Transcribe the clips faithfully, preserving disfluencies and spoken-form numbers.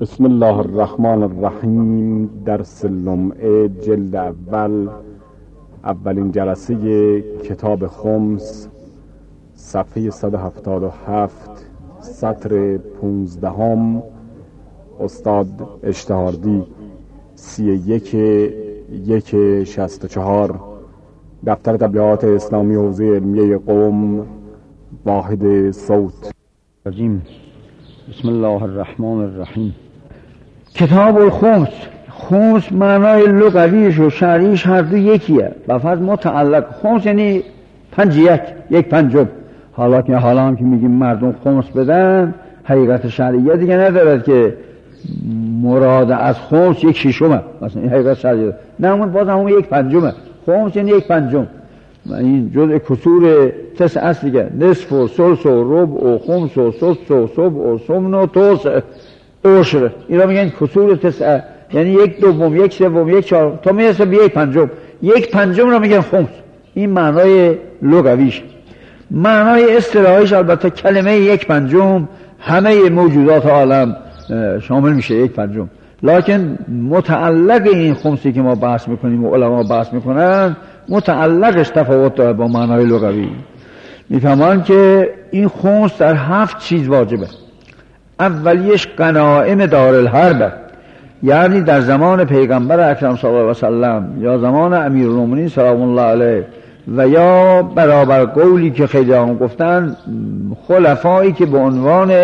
بسم الله الرحمن الرحیم. درس لمعه جلد اول، اولین جلسه کتاب خمس، صفحه صد و هفتاد و هفت، سطر پونزدهم. استاد اشتهاردی، سی یک یک شست و چهار، دفتر تبلیغات اسلامی حوزه علمیه قم، واحد صوت. رجیم. بسم الله الرحمن الرحیم. کتاب الخمس، خمس معنای لغویش و شرعیش هر دو یکیه و فقط متعلق خمس یعنی پنج یک یک پنجم. حالا که حالا هم که میگیم مردم خمس بدن، حقیقت شرعیه دیگه ندارد که مراد از خمس یک ششمه، مثلا این حقیقت شرعیه نه، اون باز همون یک پنجمه. خمس یعنی یک پنجم و این جزء کسور تسع است دیگه. نصف و ثلث و ربع و خمس و سدس و سبع و ثمن و تسع عشر، اینا میگن کسور تسع، یعنی یک دوم، یک سوم، یک چهارم تا میرسه به یک پنجم. یک پنجم رو میگن خمس. این معنای لغویش. معنای اصطلاحیش البته کلمه یک پنجم همه موجودات عالم شامل میشه، یک پنجم. لکن متعلق این خمسی که ما بحث میکنیم و علما بحث میکنن، متعلقش تفاوت داره با معنای لغوی. میفهمان که این خمس در هفت چیز واجبه. اولیش غنایم دارالحرب، یعنی در زمان پیغمبر اکرم صلی الله علیه وسلم یا زمان امیرالمومنین سلام الله علیه و یا برابر قولی که خیلی هم گفتن خلفایی که به عنوان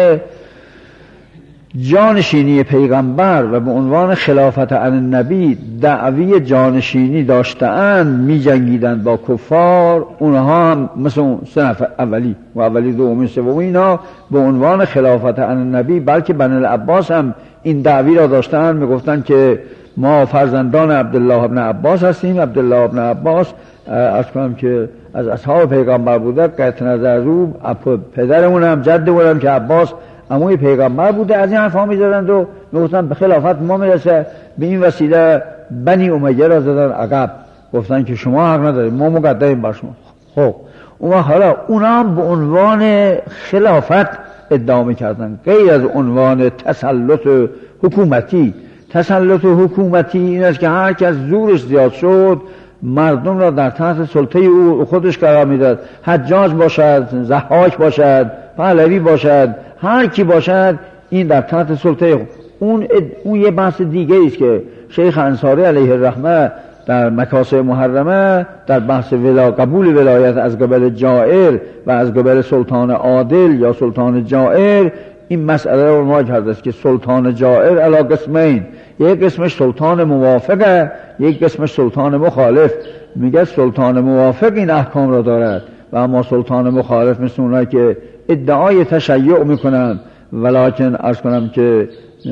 جانشینی پیغمبر و به عنوان خلافت عن النبی دعوی جانشینی داشتند، می جنگیدند با کفار. اونها هم مثل صنف اولی و اولی دومی سومی اینا به عنوان خلافت عن النبی، بلکه بنی العباس هم این دعوی را داشتند. می گفتند که ما فرزندان عبدالله ابن عباس هستیم. عبدالله ابن عباس از کنم که از اصحاب پیغمبر بوده، قطع نظر از او پدرمون هم جدمون هم که عباس عموی پیغمبر بوده. از این حرفا می‌زدند و میگفتن به خلافت ما میرسه. به این وسیله بنی امیه را زدن عقب، گفتن که شما حق ندارید، ما مقدمیم بر شما. خب اون حالا اونا هم به عنوان خلافت ادعا می‌کردن، غیر از عنوان تسلط حکومتی. تسلط حکومتی این است که هر کس زورش زیاد شد مردم را در تحت سلطه او خودش قرار میداد. حجاج باشد، ضحاک باشد، پهلوی باشد، هر کی باشد این در تحت سلطه اون. اون یه بحث دیگه است که شیخ انصاری علیه الرحمه در مکاسب محرمه در بحث ولا قبول ولایت از قبل جائر و از قبل سلطان عادل یا سلطان جائر این مسئله رو عنوان کرده است که سلطان جائر علی قسمین، یک قسمش سلطان موافقه، یک قسمش سلطان مخالف. میگه سلطان موافق این احکام را دارد و اما سلطان مخالف مثل اونایی که ادعای تشیع میکنن ولکن عرض کنم که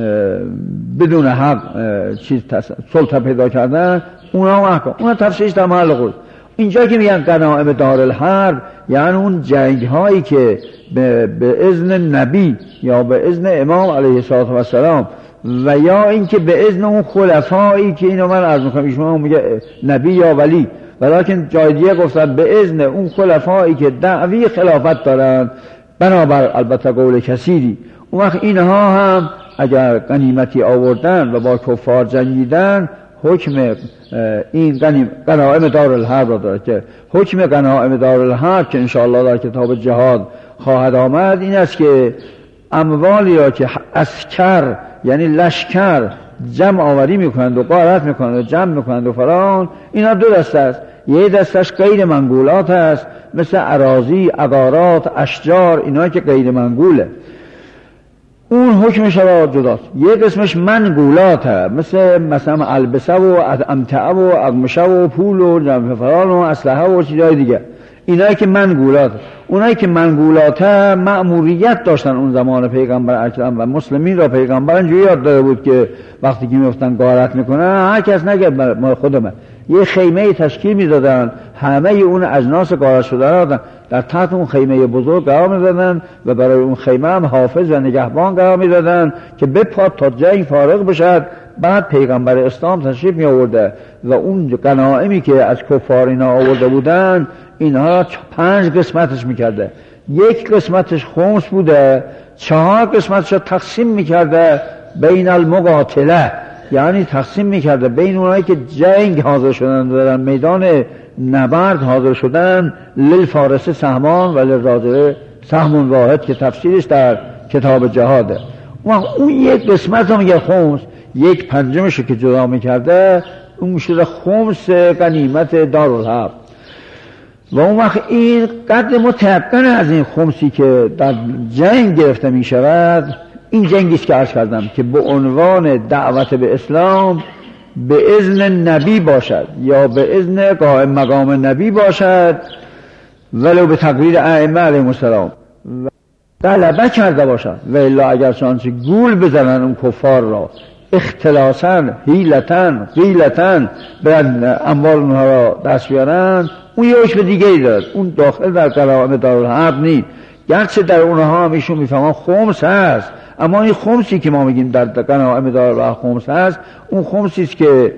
بدون حق چیز سلطه پیدا کردن، اونا هم احکام، اونا تفسیرش در محل خود. اینجا که میگن غنایم دارالحرب یعنی اون جنگ هایی که به, به اذن نبی یا به اذن امام علیه السلام و یا اینکه به اذن اون خلفایی که اینو من عرض میکنم، ایشون میگه نبی یا ولی، ولیکن جای دیگه گفتن به اذن اون خلفایی که دعوی خلافت دارن، بنابر البته قول کثیری. اون وقت اینها هم اگر غنیمتی آوردن و با کفار جنگیدن، حکم این غنایم دارالحرب را داره که حکم غنایم دارالحرب که انشاءالله در کتاب جهاد خواهد آمد این است که اموالی را که عسکر یعنی لشکر جمع آوری میکنند و غارت میکنند و جمع میکنند و فلان، اینا دو دسته است. یه دستش غیر منقولات است، مثل اراضی، عقارات، اشجار، اینا که غیر منقوله، اون حکمش را جداست. یه قسمش منقولات هست، مثل مثلا البسه و امتعه و اقمشه و پول و جمع فلان و اسلحه و چیزهای دیگه، اینایی که منقولات. اونایی که منقولات مأموریت داشتن اون زمان پیغمبر اکرم و مسلمین را پیغمبر اینجوری یاد داده بود که وقتی که میفتن غارت میکنن هر کس نگه ما خودمه، یه خیمه تشکیل میدادن، همه اون اجناس غارت شده را در تحت اون خیمه بزرگ قرار میدادن و برای اون خیمه هم حافظ و نگهبان قرار میدادن که بپاد تا جنگ فارغ بشد. بعد پیغمبر اسلام تشریف می آورده و اون غنایمی که از کفار اینا آورده بودن اینها پنج قسمتش میکرده. یک قسمتش خمس بوده، چهار قسمتش رو تقسیم میکرده بین المقاتله، یعنی تقسیم میکرده بین اونایی که جنگ حاضر شدن و در میدان نبرد حاضر شدن، للفارس سهمان و للراجل سهم واحد که تفسیرش در کتاب جهاده. اون یک قسمت رو میگه خمس، یک پنجمش که جدا میکرده اون میشه خمس غنیمت دارالحرب. و اون وقت این قدر متيقن از این خمسی که در جنگ گرفته میشود، این جنگیست که عرض کردم که به عنوان دعوت به اسلام به اذن نبی باشد یا به اذن قائم مقام نبی باشد، ولو به تقریر ائمه علیهم السلام غلبه کرده باشد. و الا اگر چنانچه گول بزنن اون کفار را اختلاساً حیلتاً غیلتاً برن اموال اونها را دست بیارن، اون یه حکم دیگه ای دارد، اون داخل در غنایم دارالحرب نیست. گرچه در اونها هم ایشون میفهمن خمس هست، اما این خمسی که ما میگیم در غنایم دارالحرب خمس هست، اون خمسی است که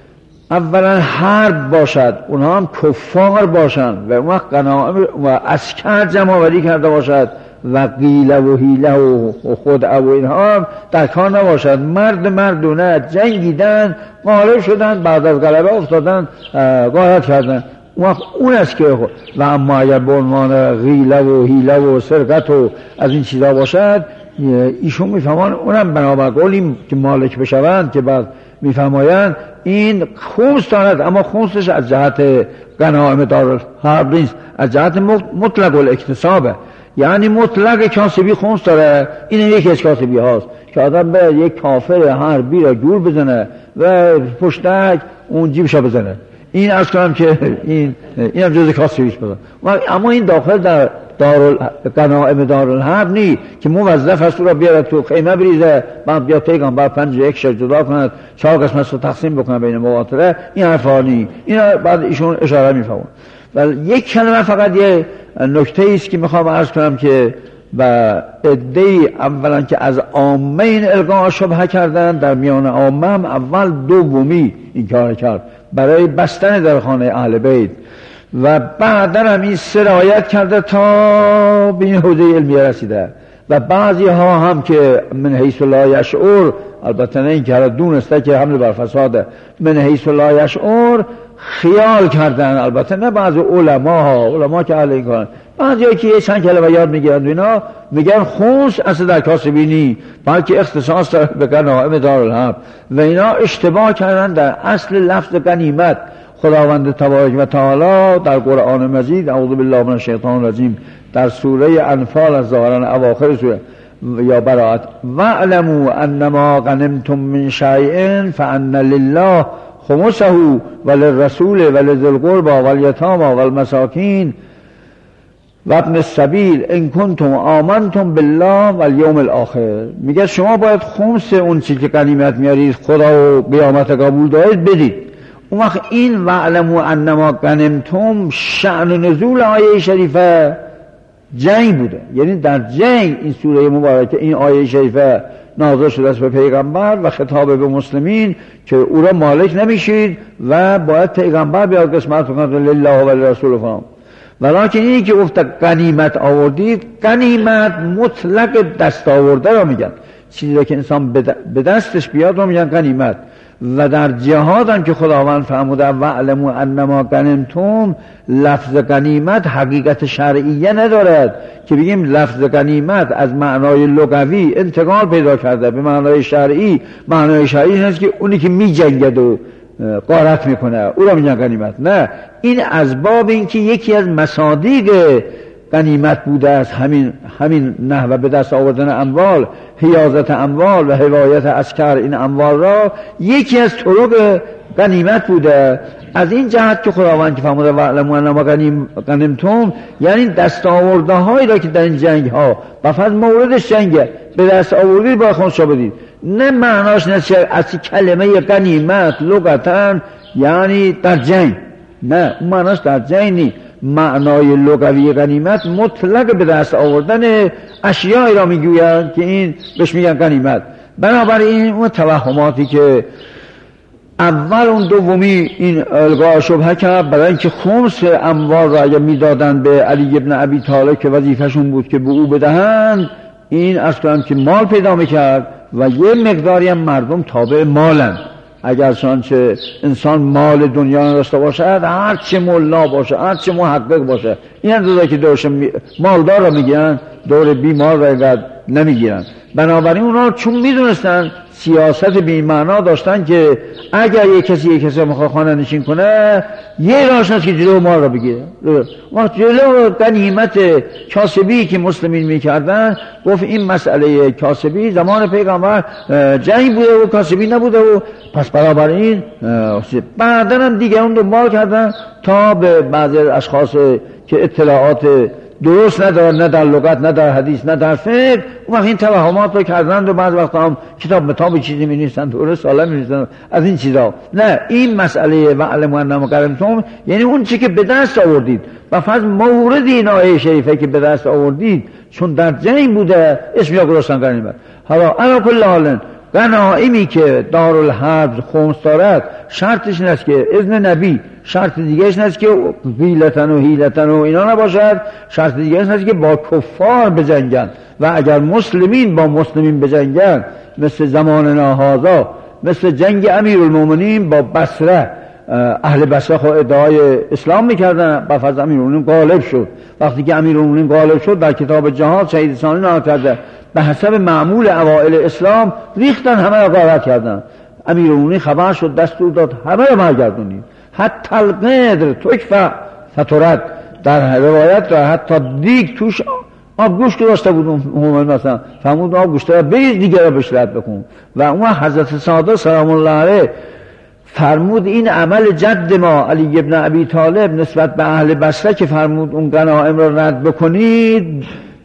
اولا حرب باشد، اونها هم کفار باشند و اون وقت غنایم و عسکر جمع آوری کرده باشد و قیله و حیله و خدعه و اینها هم در کار نباشد. مرد مردونه جنگیدن، غالب شدن، بعد از غلبه افتادن، غارت کردن، اون وقت اون است که. و اما اگر به عنوان غیله و حیله و سرقت و از این چیزا باشد، ایشون میفهمان اونم بنابر قولی که مالک بشوند که بعد میفرمایند این خمس دارد، اما خمسش از جهت غنایم دارالحرب نیست، از جهت مطلق الاکتسابه، یعنی مطلق کاسبی خمس داره. این یکی از کاسبی هاست که آدم به یک کافر حربی را گول بزنه و پشتک اون جیبشا بزنه. این از کنم که این این هم جز کاسبیش بزن. اما این داخل در دارال غنایم دارالحرب نی که موظف است او را بیاره تو خیمه بریزه، بعد بیا پیغمبر پنج یک شش جدا کند، چهار قسمت رو تقسیم بکنه بین مقاتله. این حرفا نی. این بعد ایشون اشاره میفهمن. ولی یک کلمه فقط یه نکته است که میخوام عرض کنم که و عده‌ای اولا که از عامه این القاء شبهه کردن، در میان عامه هم اول دومی این کار کرد برای بستن در خانه اهل بیت و بعدا هم این سرایت کرده تا به این حوزه علمیه رسیده. و بعضی ها هم که من حیث لا یشعر، البته نه این که دونسته که حمل بر فساده، من حیث لا یشعر خیال کردن، البته نه بعضی علما ها، علما که اهل این کارن، بعضی ها که یه چند کلمه یاد میگیرن اینا میگن خمس اصل در کاسبی نی، بلکه اختصاص داره به غنایم دارالحرب و اینا اشتباه کردن در اصل لفظ غنیمت. خداوند تبارک و تعالی در قرآن مجید، اعوذ بالله من الشیطان الرجیم، در سوره انفال از ظاهرا اواخر سوره یا براءت، واعلموا انما غنمتم من شیء فان لله خمسه وللرسول ولذی القربى والیتامى والمساکین و ابن السبیل ان کنتم آمنتم بالله والیوم الاخر. میگه شما باید خمس اون چیزی که غنیمت میارید، خدا و قیامت قبول دارید، بدید. اون وقت این واعلموا انما غنمتم شأن نزول آیه شریفه جنگ بوده، یعنی در جنگ این سوره مبارکه این آیه شریفه نازل شده است به پیغمبر و خطاب به مسلمین که او را مالک نمیشید و باید پیغمبر بیاد قسمت کنند لله و لرسول فهم. ولیکن اینی که گفت غنیمت آوردید، غنیمت مطلق دست آورده را میگن، چیزی که انسان به دستش بیاد رو میگن غنیمت. و در جهاد هم که خداوند فرموده واعلموا انما غنمتم، لفظ غنیمت حقیقت شرعیه ندارد که بگیم لفظ غنیمت از معنای لغوی انتقال پیدا کرده به معنای شرعی. معنای شرعی هست که اونی که می جنگد و غارت میکنه او را میگن غنیمت. نه، این از باب این که یکی از مصادیق غنیمت بوده است همین همین نحوه به دست آوردن اموال، حیازت اموال و حمایت عسکر این اموال را یکی از طرق غنیمت بوده. از این جهت که خداوند که فرموده واعلموا انما غنمتم، یعنی دست آورده هایی را که در این جنگ ها و فقط موردش جنگه به دست آوردید با خودش بدید. نه معناش نه از کلمه غنیمت لغتا یعنی در جنگ، نه اون معناش در جنگ نیست. معنای لغوی غنیمت مطلق به دست آوردن اشیایی را میگویند که این بهش میگن غنیمت. بنابراین اون توهماتی که اول اون دومی این القاء شبهه کرد برای اینکه خمس اموال را اگر میدادن به علی ابن ابی طالب که وظیفه‌شون بود که به او بدهند، این اصلا که مال پیدا میکرد و یه مقداری هم مردم تابع مالن. اگر چنانچه انسان مال دنیا داشته باشد، هر چه ملا باشه، هر چه محقق باشه، این اندازه که دورش مالدار را میگیرن، دور بیمار را اینقدر نمیگیرن. بنابراین اونا چون میدونستن سیاست بی معنا داشتن که اگر یک کسی یک کسی میخواد خانه نشین کنه، یه راهش هست که جلو مال را بگیره. وقت جلو غنیمت کاسبی که مسلمین میکردن، گفت این مسئله کاسبی زمان پیغمبر جنگ بوده و کاسبی نبوده و پس بنابراین بعدن هم دیگه اون دنبال کردن تا به بعضی اشخاص که اطلاعات درست ندار، نه در لغت، نه در حدیث، نه در فقه، اون وقت این توهمات رو کردند و بعض وقتا هم کتاب متاب چیزی می نیستن، درست سالم می نیستن از این چیزا. نه، این مسئله وعلم انما غنمتم یعنی اون چی که به دست آوردید و فقط مورد این آیه شریفه که به دست آوردید چون در جنگ بوده اسم یا گذاشتن غنیمت. حالا علی کل حال غنایمی که دارالحرب خمس دارد شرطش این است که اذن نبی، شرط دیگهش این است که غیلتن و هیلتن و اینا نباشد، شرط دیگهش این است که با کفار بجنگن و اگر مسلمین با مسلمین بجنگن مثل زماننا هذا، مثل جنگ امیرالمومنین با بصره، اهل بصره خود ادعای اسلام میکردن، با فرض امیرالمومنین غالب شد. وقتی که امیرالمومنین غالب شد در کتاب جهاد شهید ثانی نام کرده، به حسب معمول اوائل اسلام ریختن، همه را غارت کردن. امیرالمومنین خبر شد، دستور داد همه را برگردونید، حتی القدر تکفى فترد. در روایت را حتی دیگ توش آب گوشت داشته بود اون مثلا فرمود آب گوشت را بریز دیگه را بهش رد بکن. و اون حضرت صادق سلام الله علیه فرمود این عمل جد ما علی ابن ابی طالب نسبت به اهل بصره که فرمود اون غنایم را رد بکنید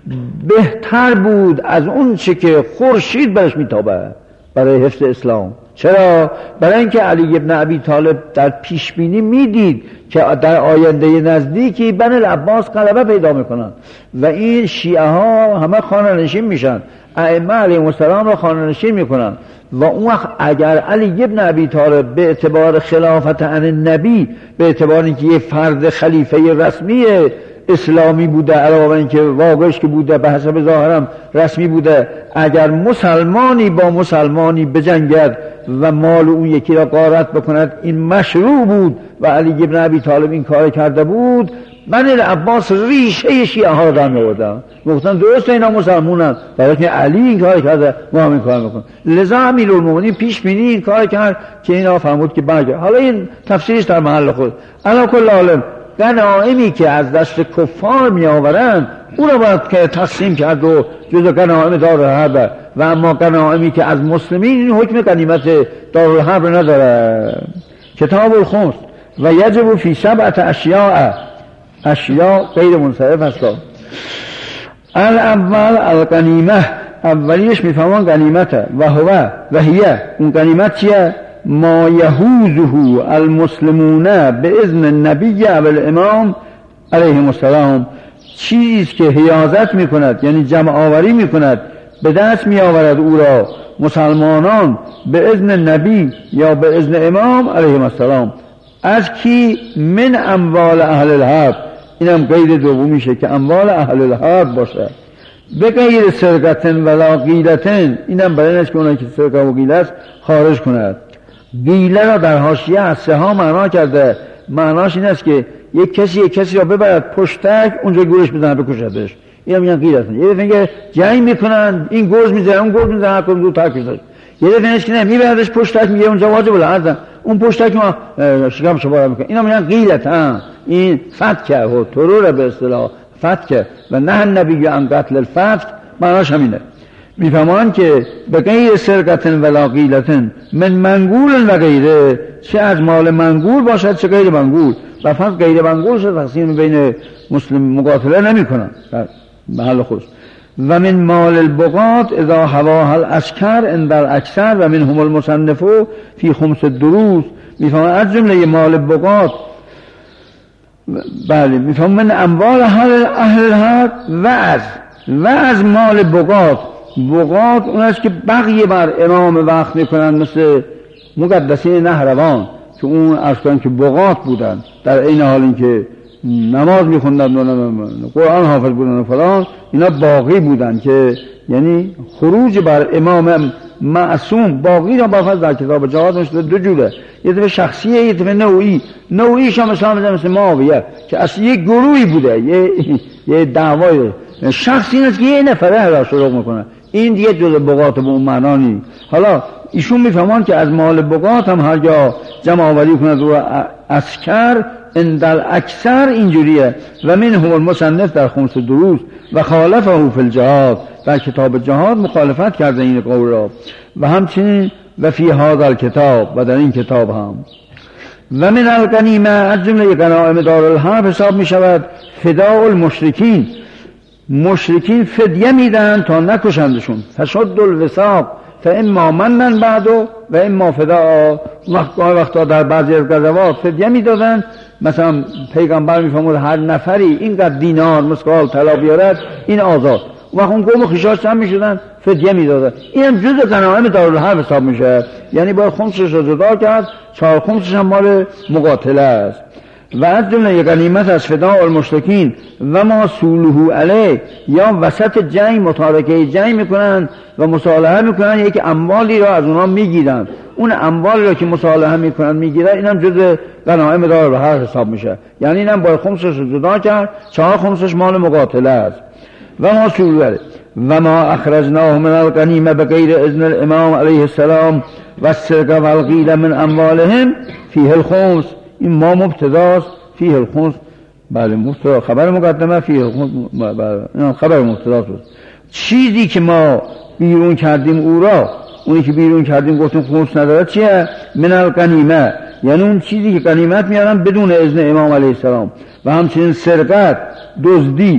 بهتر بود از اون چه که خورشید برش میتابه برای حفظ اسلام. چرا؟ برای اینکه علی ابن ابی طالب در پیشبینی میدید که در آینده نزدیکی بنی العباس غلبه پیدا میکنن و این شیعه ها همه خانه نشین میشن، ائمه علیهم السلام را خانه نشین میکنن. و اون وقت اگر علی ابن ابی طالب به اعتبار خلافت عن النبی، به اعتبار اینکه یه فرد خلیفه رسمی اسلامی بوده، علاوه اینکه واقعش که بوده به حسب ظاهرم رسمی بوده، اگر مسلمانی با مسلمانی بجنگد و مال اون یکی را غارت بکند این مشروع بود و علی ابن ابی طالب این کار کرده بود، بنی العباس ریشه شیعه ها را در می‌آوردن، گفتن درست اینا مسلمانن برای که علی این کار کرده ما هم این کار میکنیم. لذا امیرالمومنین پیش بینی این کار کرد که اینا فرمود که برگرد. حالا این تفسیرش در محل خود. علی کل حال غنایمی که از دست کفار می آورند اون را باید که تقسیم کرد و جزء غنایم دارالحرب، و اما غنایمی که از مسلمین این حکم غنیمت دارالحرب نداره. کتاب الخمس و یجب فی سبعت اشیاء، اشیاء غیر منصرف هست. الاول الغنیمه، اولیش میفهمن غنیمته و هو و هیه، اون غنیمت چیه؟ ما یهوزه المسلمون به اذن النبی و الامام علیهم السلام، چیزی که حیازت میکند یعنی جمع آوری میکند، به دست میآورد او را مسلمانان به اذن نبی یا به اذن امام علیهم السلام. از کی؟ من اموال اهل الحرب، اینم قید دومیشه که اموال اهل الحرب باشه، به غیر سرقتن ولا غیلتن، اینم برای اینه که اونایی که سرقه و غیله است خارج کند. غیله را در حاشیه از سها معنا کرده، معناش این است که یک کسی یک کسی را ببرد پشتک اونجا گورش بزنه بکشدش، اینا میگن غیلتن. یه دفعه که جنگ میکنن این گرز میزنه اون گرز میزنه هر کدوم دو ترکش داشت، یه دفعه که نه میبردش پشتک میگه اونجا واجب العرض، اون پشتک ما شکم شباره میکنه، اینا میگن غیلتن. این فتکه و ترور به اصطلاح فتکه و نه النبی عن قتل الفتک، معناش همینه. میفهمان که به غیر سرقتن ولا غیلتن من منقول و غیره، چه از مال منقول باشد چه غیر منقول، و فقط غیر منقول شد تقسیم بین مسلم مقاتله نمی کنن در محل خود. و من مال البغات اذا هواها الاشکر عند الاکثر و منهم المصنف فی خمس الدروس، میفهمان از جمله مال بغات، بله میفهمان من اموال اهل الحرب و از و از مال بغات. بغات اون است که بقیه بر امام وقت میکنن، مثل مقدسین نهروان که اون اصلا که بغات بودن در این حال این که نماز میخوندن و قرآن حافظ بودن و فلان، اینا باقی بودن که یعنی خروج بر امام معصوم باقی را با در کتاب جهاد نشده دو جوره، یه طرف شخصیه یه طرف نوعی. نوعیش هم مثلا مثل معاویه که اصلا یه گروهی بوده، یه یه دعوای شخصی نیست که یه نفره را شروع میکنه، این دیگه جزء بقات به اون معنا نیست. حالا ایشون میفهمان که از مال بقات هم هر جا جمع آوری کند رو اسکر اندل اکثر اینجوریه. و من هم المصنف در خمس دروس و خالفه فی الجهاد، در کتاب جهاد مخالفت کرده این قول را. و همچنین و فی هذا الکتاب، و در این کتاب هم و من الغنیمه از جمله غنایم دارالحرب حساب می شود فداء المشرکین، مشرکین فدیه میدن تا نکشندشون. فشد الوثاق فاما منن بعدو و اما فداء. وقت وقتا در بعضی از غزوات فدیه میدادن، مثلا پیغمبر میفرمود هر نفری اینقدر دینار مسکال طلا بیارد این آزاد، و اون قوم خشاش هم میشدن فدیه میدادن. این هم جزء غنایم دارالحرب حساب میشه، یعنی باید خمسش رو جدا کرد، چهار خمسش هم مال مقاتله است. و از جمله غنیمت از فداء المشرکین و ما سولهو علیه، یا وسط جنگ متارکه جنگ میکنن و مصالحه میکنن، یک اموالی را از اونا میگیرن، اون اموالی را که مصالحه میکنن میگیرن، اینم جزء غنایم دارالحرب حساب میشه، یعنی اینم باید خمسش رو جدا کرد، چهار خمسش مال مقاتله است. و ما سولهو علیه و ما اخرجناه من الغنیمه بغیر اذن الامام علیه السلام و السرقه و الغیل من اموالهم فیه الخمس. این ما مبتداست، فیه الخمس، بله مبتدا خبر مقدمه، فیه الخمس بله خبر مبتداست. چیزی که ما بیرون کردیم او را، اونی که بیرون کردیم گفتیم خمس نداره چیه؟ من الغنیمه، یعنی اون چیزی که غنیمت میارن بدون اذن امام علیه السلام. و همچنین سرقت، دزدی،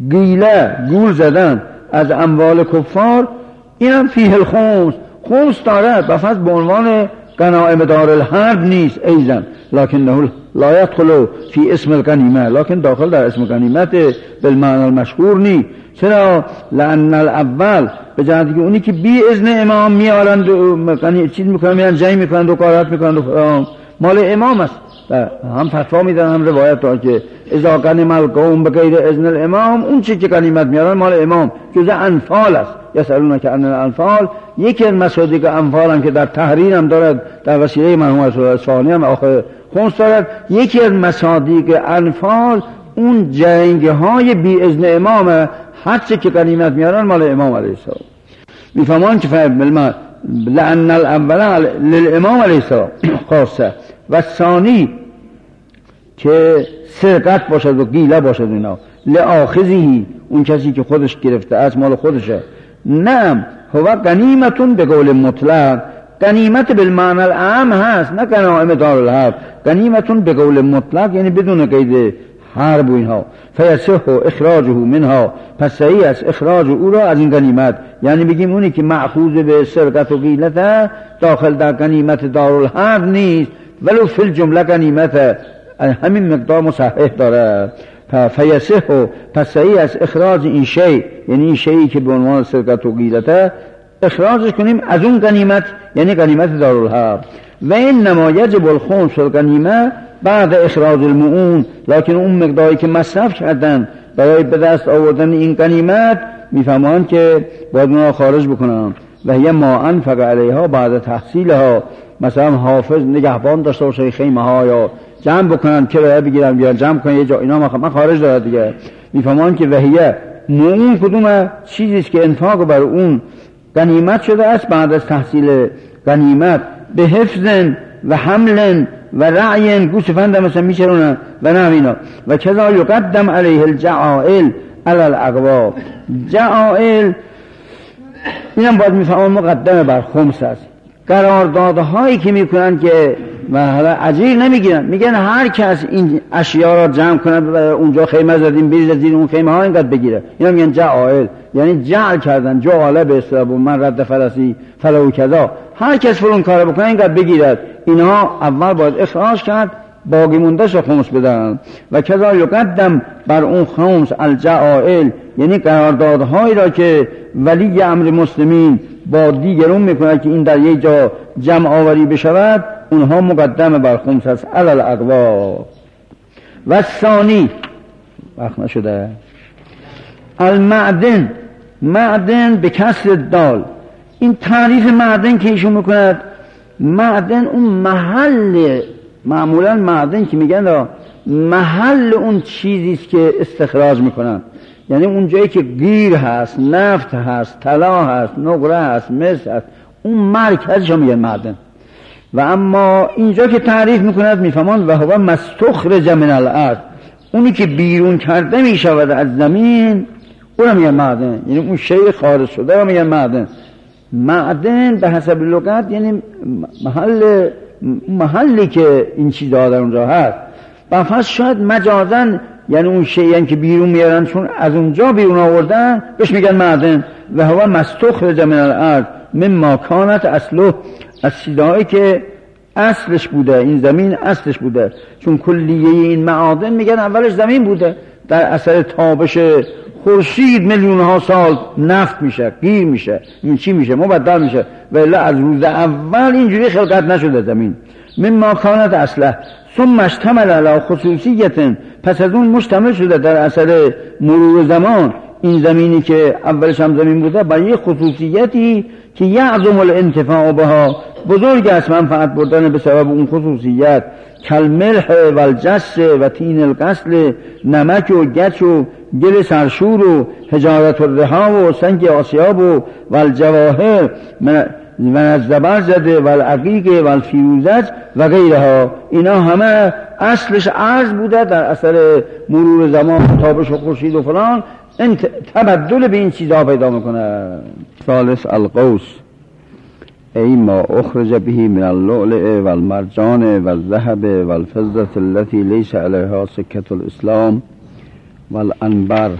گیله، گول زدن از اموال کفار، اینم فیه الخمس، خمس دارد، بفضل به عنوان غنایم دارالحرب نیست ایضا، لکنه لا يدخل فی اسم الغنیمه، لکن داخل در اسم غنیمت بالمعنی المشهور نیست. چرا؟ لان الاول به جهتی که اونی که بی اذن امام میارند و چیز میکنن، میرن جنگ میکنن و کارات میکنن و مال امام است. هم فتوا میدن هم روایت داره که اذا غنم القوم بغیر اذن الامام، اون چیزی که غنیمت میارن مال امام جزء انفال است. یسالونک عن الانفال، یکی از مصادیق انفال هم که در تحریر هم دارد، در وسیله مرحوم اصفهانی هم آخر خمس دارد. یکی از مصادیق انفال اون جنگ های بی اذن امام، هر چی که غنیمت میارن مال امام علیه السلام. میفهمان که فهم لأن الاول للامام علیه السلام خاصه، و ثانی که سرقت باشد و گیله باشد اینا لآخذی، اون کسی که خودش گرفته از مال خودشه. نعم هو غنیمتون به قول مطلق، غنیمت بالمعنی العام هست، نه غنایم دارالحرب. غنیمتون به قول مطلق یعنی بدون قید حرب و اینها. فیصح اخراجه منها، پس صحیح است اخراج او را از این غنیمت، یعنی بگیم اونی که مأخوذ به سرقت و غیلت داخل در غنیمت دارالحرب نیست، ولو فی الجمله غنیمت همین مقدار مصحح داره. فیصح، پس صحیح است اخراج این شی، یعنی این شیئی که به عنوان سرقت و غیلت اخراجش کنیم از اون غنیمت، یعنی غنیمت دارالحرب. و انما یجب الخمس الغنیمه بعد اخراج المؤون، لکن اون مقداری که مصرف کردن برای به دست آوردن این غنیمت میفهمان که باید اونها خارج بکنن. و هی ما انفق علیها بعد تحصیلها، مثلا حافظ نگهبان داشته باشه خیمه ها، یا جمع بکنن کرایه بگیرن بیان جمع کنن یه جا، اینا من خارج داره دیگه. میفهمان که وهیه مؤون کدومه؟ چیزی است که انفاق بر اون غنیمت شده است بعد از تحصیل غنیمت، به حفظ و حمل و رعی، گوش فندم مثلا میشرونن و نوینا. و کذا یقدم علیه الجعائل علی الاقوا، جعائل اینم باید میفهمن مقدمه بر خمس است. قراردادهایی که میکنن که مثلا اجیر نمیگیرن، میگن هر کس این اشیا را جمع کنه، اونجا خیمه زدیم بریز زیر اون خیمه ها اینقدر بگیره، اینا میگن جعائل، یعنی جعل کردن، جعاله به اصطلاح من رد فرسی فلو کذا، هر کس فلان کار بکنه اینقدر بگیرد. اینها اول باید اخراج کرد، باقی مونده شو خمس بدن. و کذا یقدم بر اون خمس الجعائل، یعنی قراردادهایی را که ولی امر مسلمین با دیگرون میکنه که این در یک جا جمع آوری بشود، اونها مقدم بر خمس است علی الاقوا. و ثانی وقت نشده المعدن، معدن به کسر دال. این تعریف معدن که ایشون میکند، معدن اون محل، معمولا معدن که میگن محل اون چیزیست که استخراج میکنن، یعنی اون جایی که گیر هست، نفت هست، طلا هست، نقره هست، مس هست، اون مرکزش میگن معدن. و اما اینجا که تعریف میکند میفهمان و هو مستخرج من الارض، اونی که بیرون کرده میشود از زمین اون میگن معدن، یعنی اون شی خارج شده رو میگن معدن. معدن به حسب لغت یعنی محل، محلی که این چیزها در اونجا هست. و پس شاید مجازن یعنی اون شیئن که بیرون میارن چون از اونجا بیرون آوردن بهش میگن معدن. و هو مستخرج من الارض مما کانت اصله، از چیزهایی که اصلش بوده، این زمین اصلش بوده، چون کلیه این معادن میگن اولش زمین بوده، در اثر تابش خورشید میلیون ها سال نفت میشه، گیر میشه، این چی میشه، مبدل میشه. ولی از روز اول اینجوری خلقت نشده زمین. مما کانت اصله ثم اشتمل علی خصوصیت، پس از اون مشتمل شده در اثر مرور زمان این زمینی که اولش هم زمین بوده بر یه خصوصیتی که یعظم الانتفاع بها، بزرگ است منفعت بردن به سبب اون خصوصیت. کالملح و الجس و تین القصل، نمک و گچ و گل سرشور و حجارت الرحا و سنگ آسیاب و والجواهر و الزبرجد و العقیق و الفیروزج و غیرها، اینا همه اصلش ارز بوده، در اثر مرور زمان تابش و خورشید و فلان انت تبدل به این چیزها پیدا میکنه. ثالث القوس، ای ما اخرج به من اللؤلؤ والمرجان والذهب والفضة التي ليس عليها سكة الاسلام والعنبر.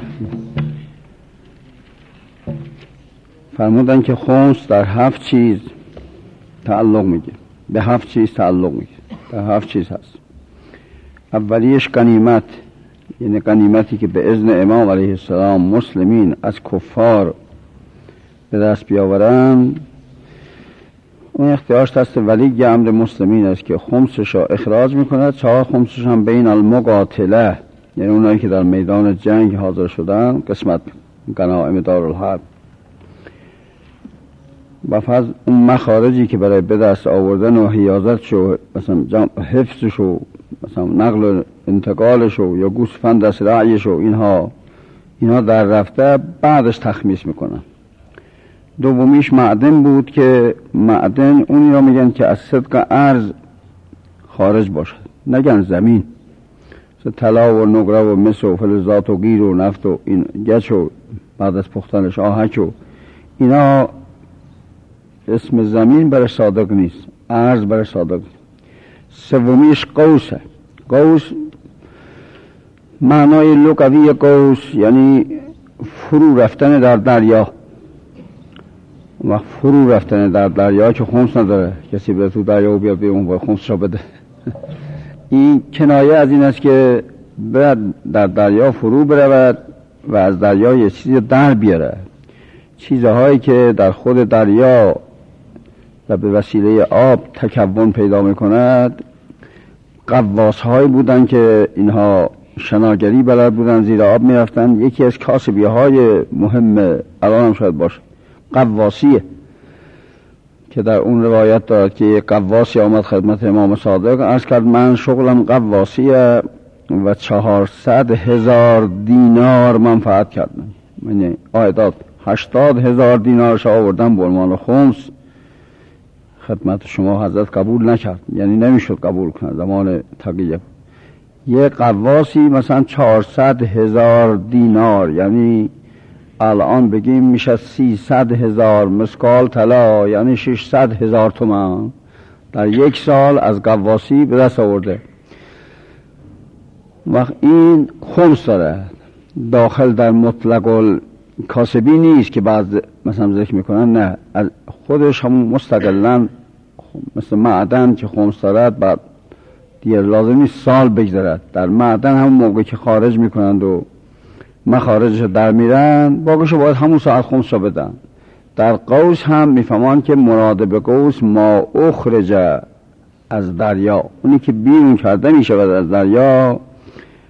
فرمودن که خمس در هفت چیز تعلق میگه، به هفت چیز تعلق میگه، در هفت چیز هست. اولیش غنیمت، یعنی غنیمتی که به اذن امام علیه السلام مسلمین از کفار به دست بیاورن، اون اختیارش دست ولی امر مسلمین است که خمسش را اخراج میکند. چهار خمسش هم بین المقاتله، یعنی اونایی که در میدان جنگ حاضر شدن، قسمت غنایم دارالحرب. و فضل اون مخارجی که برای به دست آوردن و حیازتش و مثلا حفظش و مثلا نقل و انتقالش و یا گوسفند از رعیش و اینها اینها در رفته بعدش تخمیس میکنن. دومیش معدن بود که معدن اونی را میگن که از صدق ارز خارج باشد، نگن زمین. طلا و نقره و مس و فلزات و گیر و نفت و این گچ و بعد از پختنش آهک و اینا اسم زمین برای صادق نیست، ارز برای صادق نیست. سومیش قوسه. قوس معنای لغوی قوس یعنی فرو رفتن در دریا. و فرو رفتن در دریا که خمس نداره، کسی به تو دریا و بیاد به اون باید خمس را بده. این کنایه از این است که باید در دریا فرو برود و از دریا یه چیزی در بیاره. چیزهایی که در خود دریا و به وسیله آب تکون پیدا میکند، قواس هایی بودن که اینها شناگری بلد بودن، زیر آب میرفتن. یکی از کاسبی های مهم الان هم شاید باشه قواسیه، که در اون روایت دارد که یک قواسی آمد خدمت امام صادق، عرض کرد من شغلم قواسیه و چهارصد هزار دینار منفعت کردم. یعنی آیداد هشتاد هزار دینارش آوردم به عنوان خمس، خدمت شما حضرت قبول نکرد، یعنی نمیشد قبول کنه زمان تقیه. یک قواسی مثلا چهارصد هزار دینار، یعنی الان بگیم میشه سیصد هزار مسکال طلا، یعنی ششصد هزار تومان در یک سال از قواسی به دست آورده. وقت این خمس داره، داخل در مطلق کاسبی نیست که بعض مثلا ذکر میکنن، نه، از خودش هم مستقلن مثل معدن که خمس دارد، بعد دیگر لازمی سال بگذارد. در معدن همون موقع که خارج میکنند و مخارجش در میرن، باقیشو باید همون ساعت خمس را بدن. در قوس هم میفهمان که مراد به قوس ما اخرج از دریا، اونی که بیرون کرده میشه از دریا،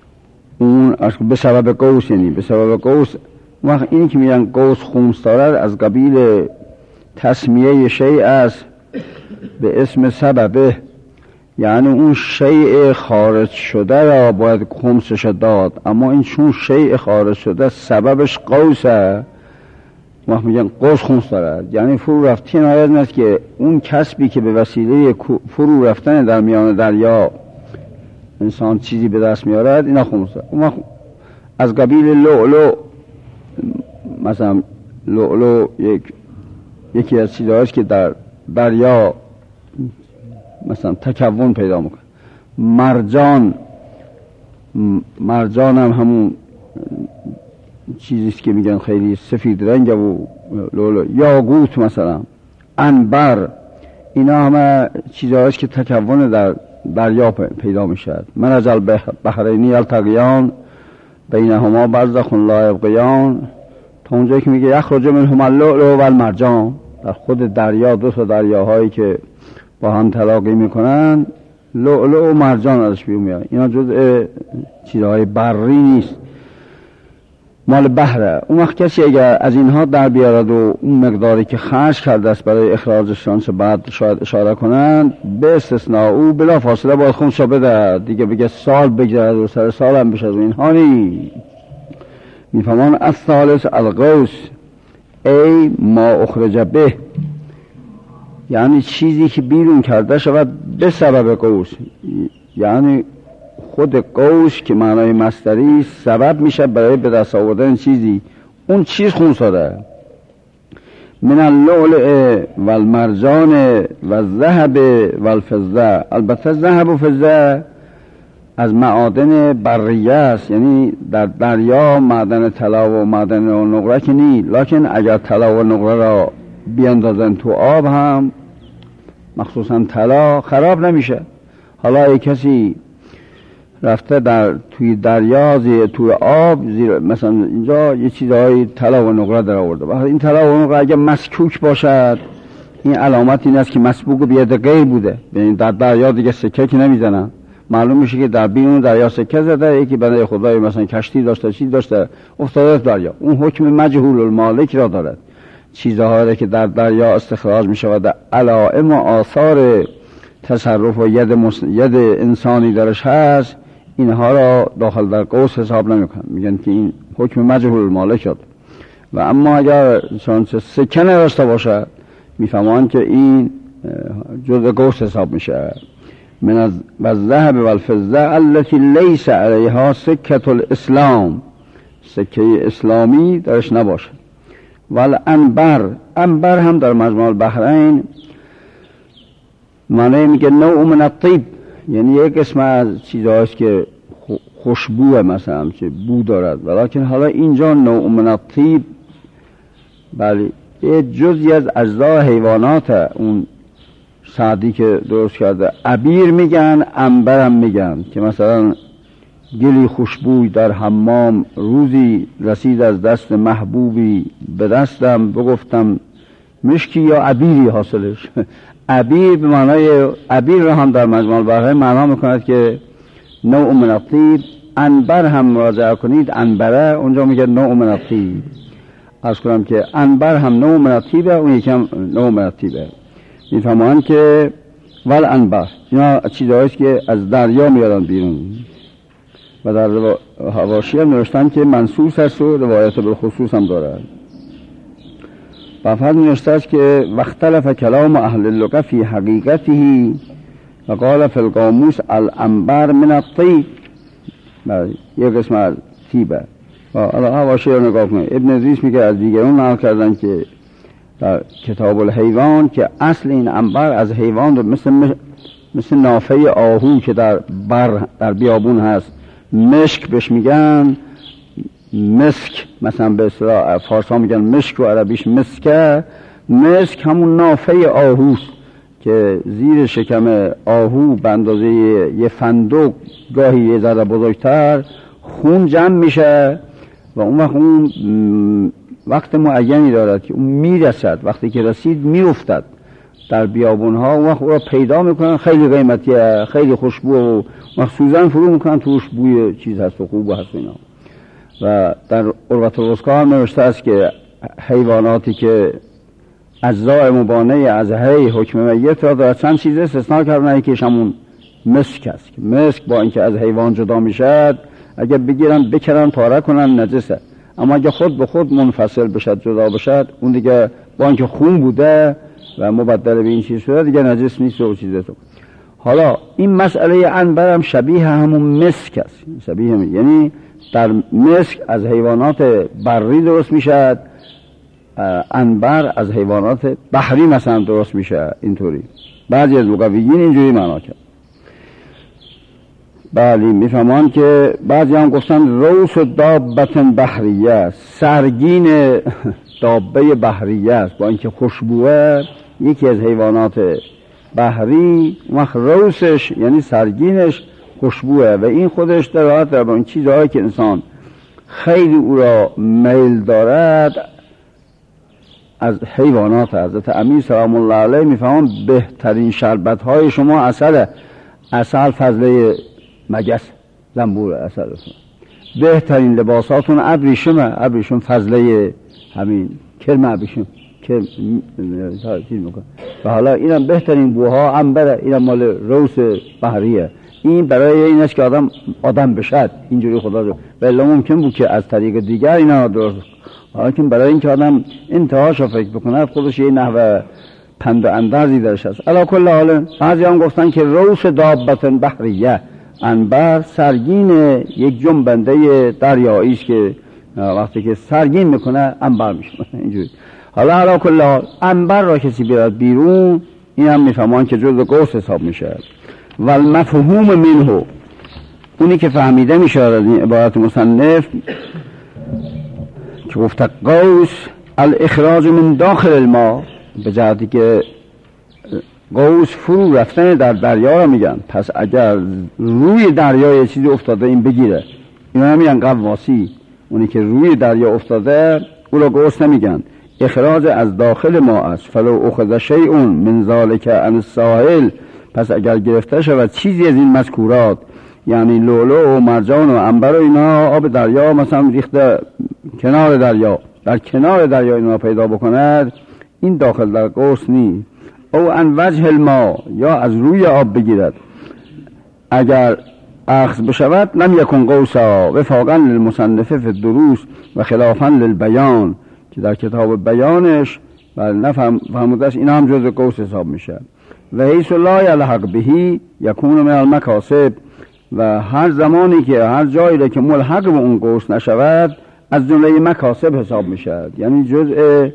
اون به سبب قوس، یعنی به سبب قوس. وقت اینی که میگن قوس خمس دارد از قبیل تسمیه شیء است به اسم سببه، یعنی اون شیء خارج شده را باید خمسش داد، اما این چون شیء خارج شده سببش قوسه، وقت میگن قوس خمس دارد. یعنی فرو رفتی نهایت است که اون کسبی که به وسیله فرو رفتن در میان دریا انسان چیزی به دست میارد اینا خمس دارد. اون از قبیل لؤلؤ، مثلا لؤلؤ یک یکی از چیزهاست که در دریا مثلا تکون پیدا میکنه. مرجان، مرجان هم همون چیزیست که میگن خیلی سفید رنگه و لولو. یاقوت مثلا، عنبر، اینا همه چیزهاست که تکون در دریا پیدا میشد. مرج البحرین یلتقیان بینهما برزخ لا یبغیان، تا اونجایی که میگه یخرج منهما اللؤلؤ والمرجان، در خود دریا دو تا دریاهایی که با هم تلاقی میکنن لؤلؤ و مرجان ازش بیرون میاد. اینا جزء چیزهای بری نیست، مال بحره. اون وقت کسی اگر از اینها در بیارد و اون مقداری که خرج کرده است برای اخراجشان چه بعد شاید اشاره کنند، به استثناء او بلا فاصله باید خمسش بده دیگه. بگه سال بگذرد و سر سال هم بشه، از اینها نی. میفهمان از ثالث القوس ای ما اخرج به، یعنی چیزی که بیرون کرده شود به سبب قوس، یعنی خود قوس که معنای مصدری سبب میشه برای به دست آوردن چیزی، اون چیز خمس داره. من اللؤلؤ والمرجان والذهب والفضه، البته ذهب و فضه از معادن بریه است، یعنی در دریا معدن طلا و معدن نقره که نی، لکن اگر طلا و نقره را بیاندازن تو آب هم مخصوصا طلا خراب نمیشه. حالا ای کسی رفته در توی دریا زیر توی آب زیر مثلا اینجا یه چیزهای طلا و نقره در آورده، وقتی این طلا و نقره اگه مسکوک باشد این علامت این است که مسبوق بیاد غیر بوده، یعنی در دریا دیگه سکه که نمیزنن، معلوم میشه که در بیرون دریا سکه زده، یکی بنده خدای مثلا کشتی داشته چیز داشته افتاده دریا، اون حکم مجهول المالک را دارد. چیزهایی که در دریا استخراج میشود علائم و آثار تصرف و ید, مس... ید انسانی درش هست، اینها را داخل در قوس حساب نمیکنن، میگن که این حکم مجهول المالک شد. و اما اگر چنانچه سکه نداشته باشد میفهمان که این جزء قوس حساب میشه. من از الذهب والفضه التي ليس عليها سکه الاسلام، سکه اسلامی درش نباشه. والعنبر، عنبر هم در مجموع البحرین معنی میگه نوع من الطیب، یعنی یک قسم از چیزهاست که خوشبوه مثلا که بو دارد، ولیکن حالا اینجا نوع من الطیب بله یه جزئی از اجزای حیوانات اون سعدی که درست کرده. عبیر میگن، عنبر هم میگن که مثلا گلی خوشبوی در حمام روزی رسید از دست محبوبی به دستم، بگفتم مشکی یا عبیری حاصلش. عبیر به معنای عبیر را هم در مجموع البحرین معنا میکند که نوع من الطیب. عنبر هم مراجعه کنید، عنبره اونجا میگه نوع من الطیب. عرض کنم که عنبر هم نوع من الطیبه، اون یکم نوع من الطیبه. میفهمان که ول عنبر اینا چیزهاییست که از دریا میارن بیرون. و در حواشی هم نوشتن که منصوص است و روایت بالخصوص هم دارد. بعد نوشته است که واختلف کلام اهل اللغة فی حقیقته و قال فی القاموس العنبر من الطیب، یک قسم از طیبه. و حواشی رو نگاه کنید، ابن ادریس میگه از دیگران نقل کردن که در کتاب الحیوان که اصل این عنبر از حیوان مثل مثل نافه آهو که در بر در بیابون هست مشک بهش میگن، مسک مثلا به اصطلاح فارسا میگن مشک و عربیش مسکه. مسک همون نافه آهوست که زیر شکم آهو به اندازه یه فندق گاهی یه ذره بزرگتر خون جمع میشه و اون وقت اون وقت معینی دارد که اون میرسد، وقتی که رسید میافتد در بیابونها اون وقت او را پیدا میکنن، خیلی قیمتیه، خیلی خوشبوه و مخصوصا فرو میکنن توش بوی چیز هست و خوب هست اینا. و در عروة الوثقی هم نوشته است که حیواناتی که اجزای مبانه از هی حکم میت را دارد چند چیز استثناء کردن، یکیش همون مسک است که مسک با اینکه از حیوان جدا میشد اگه بگیرن بکنن پاره کنن نجسه، اما اگه خود به خود منفصل بشد جدا بشد اون دیگه با اینکه خون بوده و مبدل به این چیز شده دیگه نجس نیست و چیزه تو. حالا این مسئله عنبر هم شبیه همون مسک است، شبیه هم. یعنی در مسک از حیوانات بری درست میشد، عنبر از حیوانات بحری مثلا درست میشه. اینطوری بعضی از لغویین اینجوری معنا کرد. بله میفهمان که بعضی هم گفتن روس دابت بحریه، سرگین دابه بحریه است، با اینکه خوشبوه یکی از حیوانات بحری، وقت روسش یعنی سرگینش خوشبوه و این خودش دلالت داره بر این چیزهایی که انسان خیلی او را میل دارد از حیوانات. حضرت امیر سلام الله علیه میفهمم بهترین شربت های شما عسل، عسل فضله مگس زنبور عسل، بهترین لباساتون ابریشمه، ابریشم فضله همین کرم ابریشم کرم چیز میکنه. و حالا اینم بهترین بوها عنبره، اینم مال روس بحریه. این برای این است که آدم آدم بشد اینجوری خدا رو، ولی ممکن بود که از طریق دیگر اینا درست، لیکن برای این که آدم انتهاش رو فکر بکنه خودش یه نحوه پند و اندازی درش هست. علا کل حال بعضی هم گفتن که روس دابت بحریه، عنبر سرگین یک جنبنده دریایی است که وقتی که سرگین میکنه عنبر میشه اینجوری. حالا علا کل حال عنبر را کسی بیاد بیرون این هم میفهمان که جزء گوشت حساب میشه. و المفهوم منه، اونی که فهمیده میشه از این عبارت مصنف که گفت قوس الاخراج من داخل الماء، به جهتی که قوس فرو رفتن در دریا را میگن. پس اگر روی دریا یه چیزی افتاده این بگیره، اینا هم میگن قواسی. اونی که روی دریا افتاده او را قوس نمیگن، اخراج از داخل ما است. فلو اخذ شیء من ذلك عن الساحل، پس اگر گرفته شود چیزی از این مذکورات، یعنی لولو و مرجان و عنبر و اینا، آب دریا مثلا ریخته کنار دریا، در کنار دریا اینا پیدا بکند، این داخل در قوس نیست. او ان وجه الماء، یا از روی آب بگیرد، اگر اخذ بشود لم یکن قوسا وفاقا للمصنف فی الدروس و خلافا للبیان، که در کتاب بیانش و نفهم فهمودش این هم جز قوس حساب میشه. و حیث لا یلحق بهی یکون من المکاسب، و هر زمانی که هر جایی که ملحق به اون قوس نشود از جمله مکاسب حساب میشه، یعنی جزء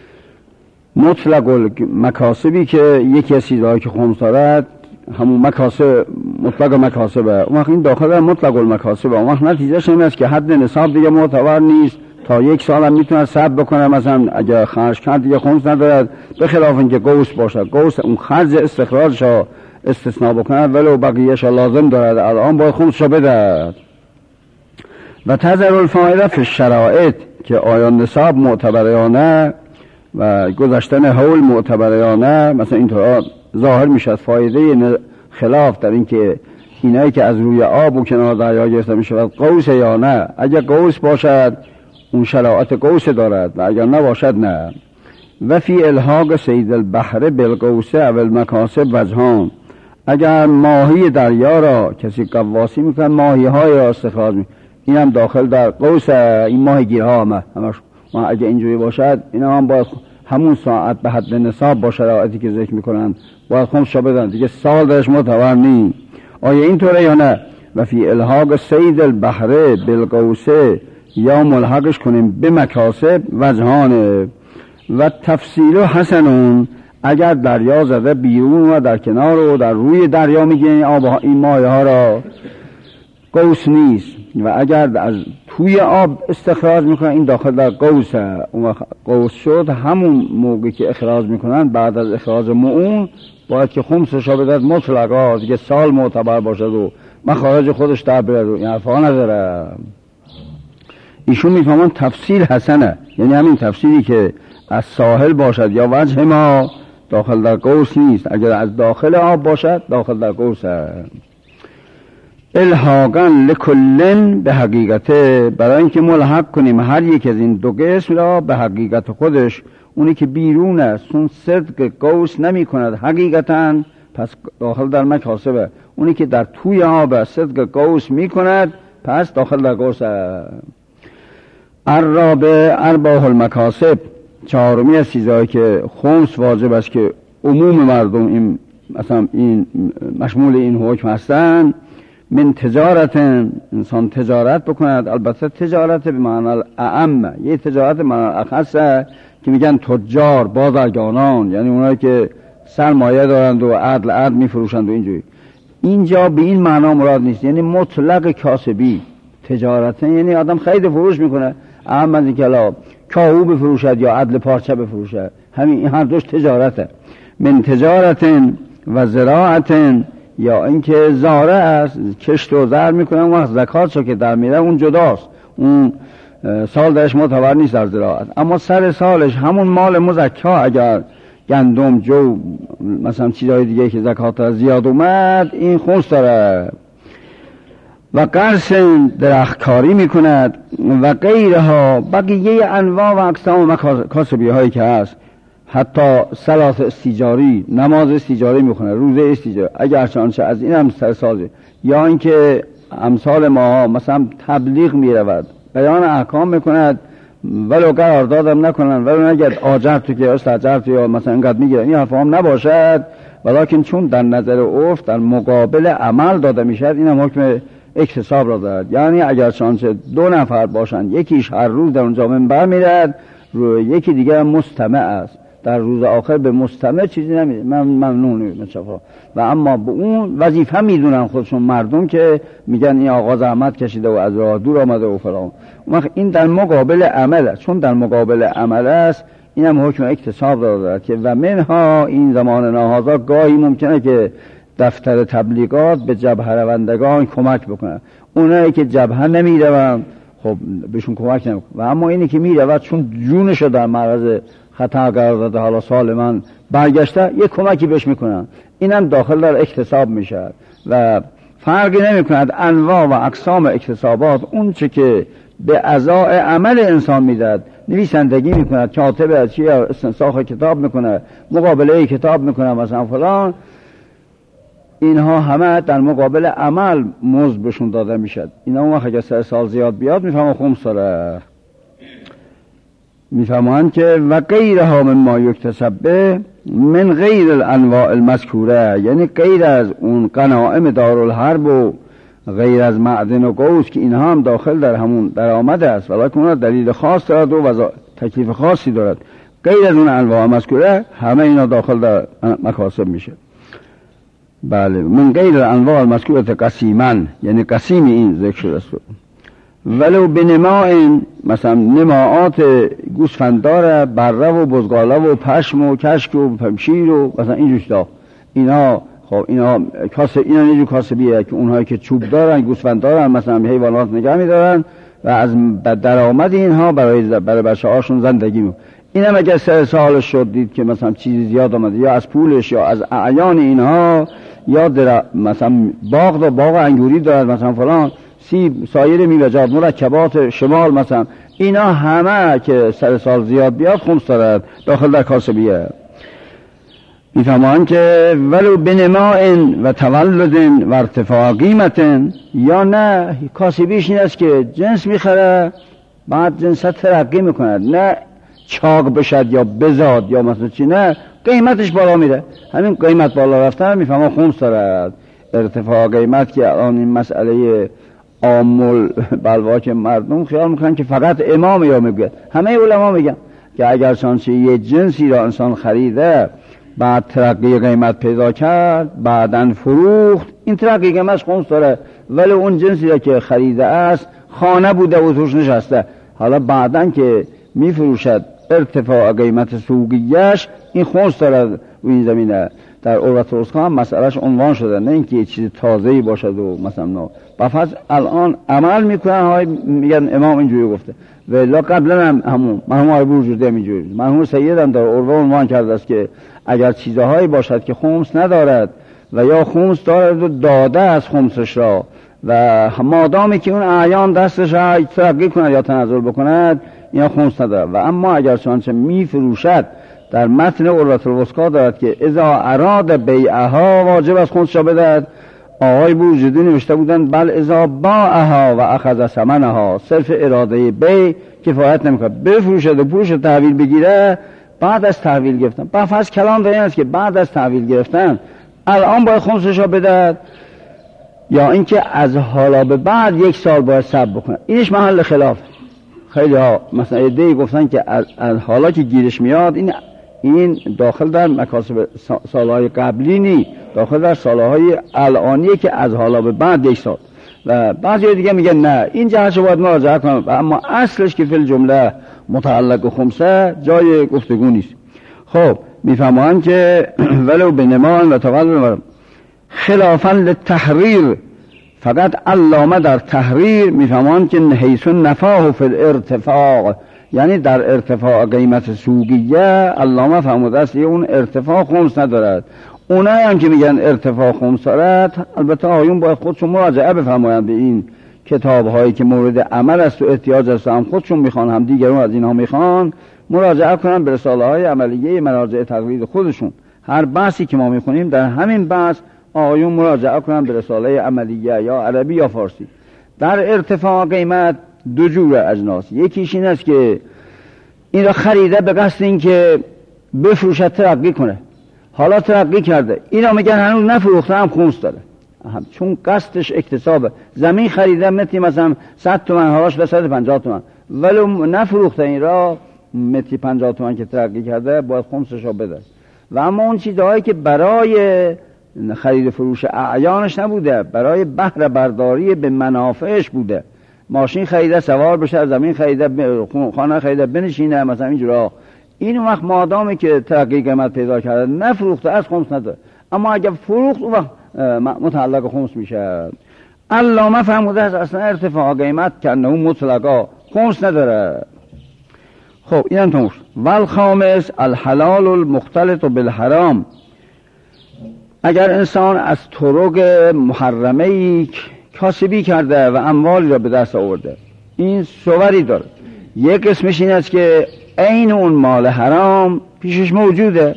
مطلق مکاسبی که یکی از چیزهایی که خمس دارد همون مکاسب مطلق مکاسبه، اون وقت این داخل مطلق المکاسبه. اون وقت نتیجهش این است که حد نصاب دیگه معتبر نیست، تا یک سال هم میتونه صبر بکنه، مثلا اگه خرج کرد دیگه خمس ندارد، به خلاف اینکه قوس باشه، قوس اون خرج استخراجش استثناء بکنه ولو بقیهش لازم دارد، الان باید خمسش بده. و تظهر الفائده فی الشرائط، که آیا نصاب معتبر یا نه و گذشتن حول معتبر یا نه، مثلا اینطور ظاهر میشد فایده خلاف در این که اینایی که از روی آب و کنار دریا گرفته میشود قوس یا نه. اگر قوس باشد اون شرائط قوس دارد و اگر نباشد نه. و فی الحاق صید البحر بالقوس او المکاسب وجهان، اگر ماهی دریا را کسی قواسی میکنه، ماهی های را استخراج میکنه، این هم داخل در قوس این ماهی گیرها همه همش. ما اگه اینجوری باشد اینا هم باید همون ساعت به حد نصاب با شرایطی که ذکر میکنن باید خمسش بدن دیگه، سال درش معتبر نی. آیا اینطوره یا نه؟ و فی الحاق صید البحر بالقوس، یا ملحقش کنیم به مکاسب وجهانه. و تفصیل حسنون، اگر دریا زده بیرون و در کنار و در روی دریا میگه آب این مایه ها را قوس نیست، و اگر از توی آب استخراج میکنن این داخل در قوسه. اون قوس شد همون موقعی که اخراج میکنن بعد از اخراج مؤون باید که خمسش ها بدهد مطلقا دیگه، سال معتبر باشد و مخارج خودش در برد و این حرفا نداره. ایشون میفهمن تفسیر حسنه، یعنی همین تفسیری که از ساحل باشد یا وجه ما داخل در قوس نیست. اگر از داخل آب باشد داخل در قوس است. الحاقا لکلن به حقیقته، برای اینکه ملحق کنیم هر یک از این دو قسم را به حقیقت خودش. اونی که بیرون است اون صدق قوس نمی کند حقیقتا، پس داخل در مکاسبه. اونی که در توی آب صدق قوس می کند پس داخل در قوس است. الرابع ارباح المکاسب، چهارمی از چیزایی که خمس واجب است که عموم مردم این مثلا این مشمول این حکم هستند. من تجارت، انسان تجارت بکند، البته تجارت به معنی اعم، یه تجارت به معنی اخصه که میگن تجار، بازرگانان، یعنی اونایی که سرمایه دارند و عدل عدل میفروشند و اینجوری. اینجا به این معنا مراد نیست، یعنی مطلق کاسبی تجارت، یعنی آدم خرید فروش میکنه، اعم از این که لا کاهو بفروشد یا عدل پارچه بفروشد، همین این هر دوش تجارته. من تجارت و زراعت، یا اینکه زاره است، کشت و زر میکنه، اون وقت زکاتشو که در میره اون جداست، اون سال درش معتبر نیست در زراعت. اما سر سالش همون مال مزکا، اگر گندم، جو، مثلا چیزهای دیگه که زکات زیاد اومد، این خمس داره. و قرص درختکاری میکند و غیرها، بقیه انواع و اقسام کاسبی هایی که هست، حتی صلات استیجاری، نماز استیجاری میخونه، روزه استیجاری، اگر چانچه از این هم سر سازه. یا اینکه امثال ما مثلا تبلیغ میرود، بیان احکام میکند، ولو قراردادم نکنن، ولو نگید آجر تو که استاجر تو یا مثلا اینقدر میگیرن، این حرفام نباشد، ولیکن چون در نظر عرف در مقابل عمل داده میشد، این هم حکم اکتساب را دارد. یعنی اگر چانچه دو نفر باشند، یکیش هر روز در اونجا منبر میرد، یکی دیگر مستمع است، در روز آخر به مستمع چیزی نمیده، من ممنون متشفا. و اما به اون وظیفه میدونن خودشون مردم که میگن این آقا زحمت کشیده و از راه دور آمده و فلان. وقت این در مقابل عمل است، چون در مقابل عمل است این هم حکم اکتساب دارد که و منها این زمان ناهازا گاهی ممکنه که دفتر تبلیغات به جبهه روندگان کمک بکنه. اونایی که جبهه نمیروند خب بهشون کمک نمیکنه، و اما اینی که میرود چون جونشو در معرض خطر قرار داده، حالا سالما برگشته، یک کمکی بهش میکنن، اینم داخل در اکتساب میشه و فرقی نمیکند انواع و اقسام اکتسابات. اون چه که به ازای عمل انسان میداد، نویسندگی میکند، کاتب از چی استنساخ کتاب میکنه، مقابله کتاب میکنه مثلا فلان، اینها همه در مقابل عمل مزد بهشون داده میشد. اینا اون وقت اگه سر سال زیاد بیاد میفهمه خمس داره، میفهمند که و غیرها مما یکتسب به من غیر الانواع المذکوره، یعنی غیر از اون غنائم دارالحرب و غیر از معدن و قوس که اینها هم داخل در همون درآمد است، ولیکن اونها دلیل خاص دارد و وضع تکلیف خاصی دارد. غیر از اون انواع مذکوره همه اینا داخل در مکاسب میشه. بله، من غیر الانواع المذکوره قسیمن، یعنی قسیم این ذکر شده است. ولو به نماء، مثلا نماعات گوسفندار، بره و بزغاله و پشم و کشک و پمشیر و مثلا این جوشتا، اینا خب اینا کاسب، اینا نیجور کاسبیه که اونهایی که چوب دارن، گوسفند دارن، مثلا حیوانات نگه میدارن و از درآمد اینها برای برای بچه هاشون زندگی می. این هم اگر سر سالش شد دید که مثلا چیزی زیاد آمده، یا از پولش یا از اعیان اینها، یا در مثلا باغ و باغ انگوری دارد مثلا فلان، سیب سایر میوه‌جات، مرکبات شمال مثلا، اینا همه که سر سال زیاد بیاد خمس دارد داخل در کاسبیه. میفهمان که ولو بنماء و تولد و ارتفاع قیمت، یا نه کاسبیش این است که جنس میخره بعد جنس ترقی میکند، نه چاق بشد یا بزاد یا مثلا چی، نه قیمتش بالا میره، همین قیمت بالا رفتن میفهمان خمس دارد. ارتفاع قیمت که الان این مسئله عامل بلواک مردم خیال میکنن که فقط امام یا میگه، همه علما میگن که اگر چانچه یه جنسی را انسان خریده بعد ترقی قیمت پیدا کرد، بعدن فروخت، این ترقی قیمتش خمس داره. ولی اون جنسی را که خریده است خانه بوده و توش نشسته، حالا بعدن که میفروشد ارتفاع قیمت سوقیش این خمس داره. و این زمینه در عروة الوثقی هم مسئلهش عنوان شده، نه اینکه یه چیز تازه‌ای باشد و مثلا نه بفرض الان عمل میکنن های میگن امام اینجوری گفته، ولی قبلا هم همون مرحوم آقای بروجردی همینجوری، مرحوم سید هم در عربه عنوان کرده است که اگر چیزهایی باشد که خمس ندارد و یا خمس دارد و داده از خمسش را و مادامی که اون اعیان دستش را ترقی کند یا تنزل بکند اینا خمس ندارد. و اما اگر چنانچه می فروشد در متن عروة الوثقی دارد که اذا اراد بیعها واجب از خمسش را بدهد. آقای بروجردی نوشته بودند بل اذا باعها و اخذ ثمنها، صرف اراده بیع کفایت نمیکنه، بفروشد و پولش تحویل بگیره بعد از تحویل گرفتن. با فرض کلام در این است که بعد از تحویل گرفتن الان باید خمسش را بدهد یا اینکه از حالا به بعد یک سال باید صبر بکنه. اینش محل خلاف. خیلی ها مثلا ایده گفتن که از, از حالا که گیرش میاد این این داخل در مکاسب سالهای قبلی نی، داخل در سالهای الانیه که از حالا به بعد یک سال. و بعضی دیگه میگن نه این جهتش باید مراجعه کنم، اما اصلش که فی الجمله متعلق خمسه جای گفتگو نیست. خب میفهمن که ولو بنمان و تقلب خلافا للتحریر، فقط علامه در تحریر میفهمن که حیث نفاه فی الارتفاع، یعنی در ارتفاع قیمت سوقیه علامه فهموده است اون ارتفاع خمس ندارد. اونایی هم که میگن ارتفاع خمس دارد البته آیون باید خودشون مراجعه بفرمایند به این کتاب هایی که مورد عمل است و احتیاج است، هم خودشون میخوان هم دیگرون از اینها میخوان مراجعه کنن به رساله های عملیه مراجع تقلید خودشون. هر بحثی که ما میخونیم در همین بحث آیون مراجعه کنن به رساله عملیه یا عربی یا فارسی. در ارتفاع قیمت دو جور اجناس، یکیش این است که این را خریده به قصد این که بفروشد ترقی کنه، حالا ترقی کرده اینا میگن هنوز نفروخته هم خمس داره، هم چون قصدش اکتسابه. زمین خریده متری مثلا صد تومن حالاش به صد و پنجاه تومن ولی نفروخته این را متری پنجاه تومن که ترقی کرده باید خمسش را بده. و اما اون چیزهایی که برای خرید فروش اعیانش نبوده، برای بهره برداری به منافعش بوده، ماشین خریده سوار بشه، زمین خریده، خانه خریده بنشینه مثلا اینجورا، این وقت مادامی که ترقی قیمت پیدا کرده نفروخته از خمس نداره. اما اگر فروخت اون وقت متعلق خمس میشه. علامه فهموده است اصلا ارتفاع قیمت کنه اون مطلقا خمس نداره. خب این هم تموش. والخامس الحلال المختلط بالحرام، اگر انسان از طرق محرمه کاسبی کرده و اموالی را به دست آورده، این صوری داره. یک قسمش این است که عین اون مال حرام پیشش موجوده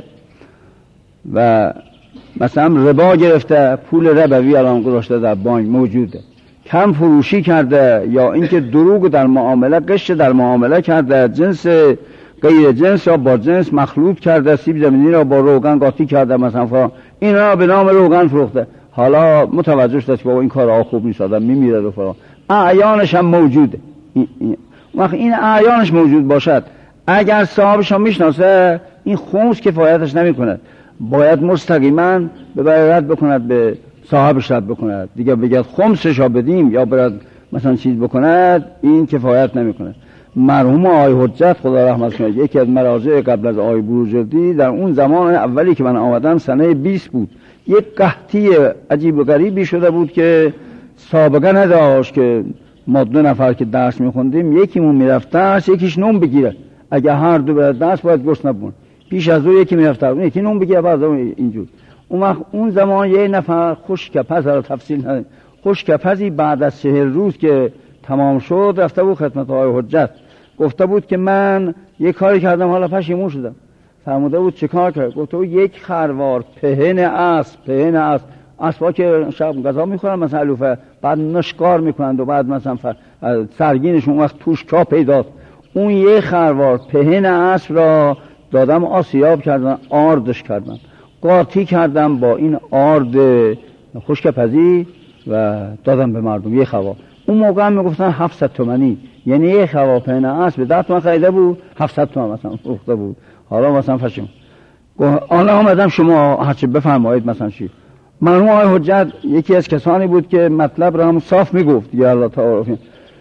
و مثلا ربا گرفته، پول ربوی الان گذاشته در بانک موجوده، کم فروشی کرده یا اینکه دروغ در معامله، غش در معامله کرده، جنس غیر جنس یا با جنس مخلوط کرده، سیب زمینی را با روغن قاطی کرده مثلا فرا، این را به نام روغن فروخته، حالا متوجه شده که بابا این کارها خوب نیست، آدم میمیره و فرا، اعیانش هم موجوده. وقت این اعیانش موجود باشد اگر صاحبش هم میشناسه این خمس کفایتش نمیکنه، باید مستقیما ببره رد بکند، به صاحبش رد بکند دیگه، بگید خمسش را بدیم یا برد مثلا چیز بکند، این کفایت نمیکنه. مرحوم آقای حجت خدا رحمت کنه یکی از مراجع قبل از آقای بروجردی در اون زمان اولی که من آمدم سنه بیست بود، یک قحطی عجیب و غریبی شده بود که سابقه نداشت که ما دو نفر که درس میخوندیم یکیمون میرفت درس یکیش نون بگیره، اگه هر دو برد درس باید گرسنه بمونه، پیش از دو یکی میرفت اون یکی نون بگیره بعد اینجور. اون وقت اون زمان یه نفر خوشکپز را تفصیل نداریم، خوشکپزی بعد از چهل روز که تمام شد رفته بود خدمت آقای حجت، گفته بود که من یک کاری کردم حالا پشیمون شدم. فرموده بود چه کار کرد؟ گفته بود یک خروار پهن اسب، پهن اسب، اسبا که شب غذا میخورن مثلا علوفه، بعد نشکار میکنند و بعد مثلا سرگینشون وقت توش کا پیداست، اون یک خروار پهن اسب را دادم آسیاب کردن، آردش کردن، قاطی کردم با این آرد خشکپزی و دادم به مردم یک خروار. اون موقع هم میگفتن هفتصد تومانی، یعنی یک خروار پهن اسب ده تومن خریده بود، هفتصد تومن مثلا فروخته بود. حالا مثلا فشم حالا آمدم شما هرچی بفرمایید مثلا چی. مرحوم آقای حجت یکی از کسانی بود که مطلب را هم صاف میگفت، یا الله تعالی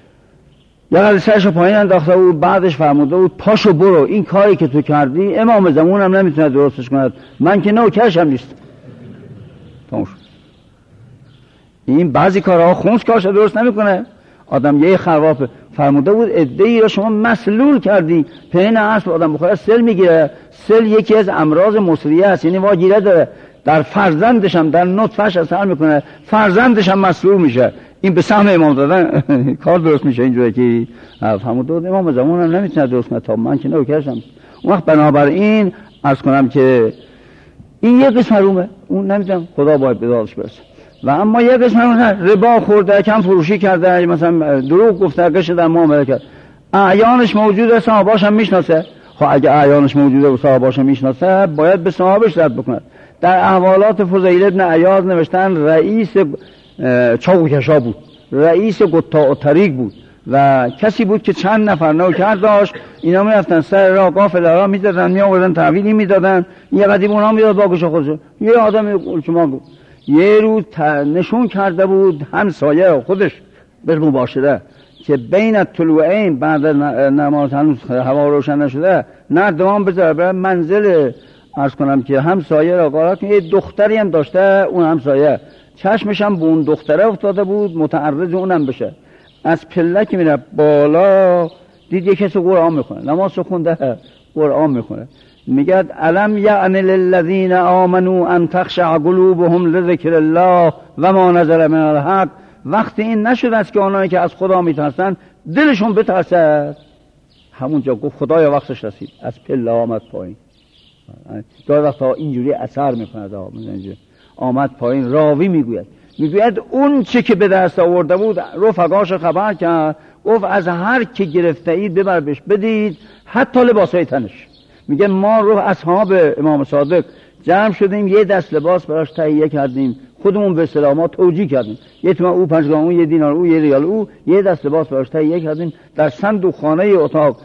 یا سرش پایین انداخته بود، بعدش فرموده بود پاشو برو، این کاری که تو کردی امام زمان هم نمیتونه درستش کند، من که نوکرش هم نیست. تموش. این بعضی کارها خمس کارش درست نمیکنه، آدم یه خروار فرموده بود عده‌ای را شما مسلول کردی، پین اصل آدم بخوره سل میگیره. سل یکی از امراض مصریه است، یعنی واگیره داره، در فرزندش هم در نطفهش اثر میکنه، فرزندش هم مسلول میشه. این به سهم امام دادن کار درست میشه اینجوری که فرموده بود امام زمان هم نمیتونه درست کنه، تا من که نوکرشم. اون وقت بنابراین عرض کنم که این یک قسم حرومه، اون نمیدونم، خدا باید به دادش برسه. و اما یک قسم حرومه، ربا خورده، کم فروشی کرده، مثلا دروغ گفته، قش در معامله کرد، اعیانش موجوده، صاحباش هم میشناسه. خب اگه اعیانش موجوده و صاحباش هم میشناسه باید به صاحبش رد بکنه. در احوالات فضیل ابن عیاض نوشتن رئیس چاوکشا بود، رئیس قطاع طریق بود و کسی بود که چند نفر نوکر داشت، اینا میرفتن سر راه قافله را میدادن، میآوردن تحویلی میدادن، یه قدیم اونا میداد باقش خودش. یه آدم الچما بود یه روز نشون کرده بود همسایه خودش به مباشره که بین طلوعین بعد نماز هنوز هوا روشن نشده نردبان بذاره برای منزل عرض کنم که همسایه را قرار کنه. یه دختری هم داشته، اون همسایه چشمش هم به اون دختره افتاده بود، متعرض اونم بشه. از پله که میره بالا دید یک کسی قرآن میخونه، نماز خونده قرآن میخونه، میگه الم یعن للذین آمنوا ان تخشع قلوبهم لذکر الله و ما نزل من الحق. وقتی این نشده است که آنهایی که از خدا میترسن دلشون بترسد. همونجا گفت خدایا وقتش رسید، از پله آمد پایین. گاهی وقتا اینجوری اثر میکنه، آمد پایین. راوی میگوید میگوید اون چه که به دست آورده بود رفقاش خبر کرد، گفت از هر که گرفته اید ببر بهش بدید، حتی لباسای تنش. میگه ما رو اصحاب امام صادق جمع شدیم، یه دست لباس براش تهیه کردیم، خودمون به سلامات توجیه کردیم، یه تومن او، پنج گرم او، یه دینار او، یه ریال او، یه دست لباس براش تهیه کردیم، در صندوق خانه اتاق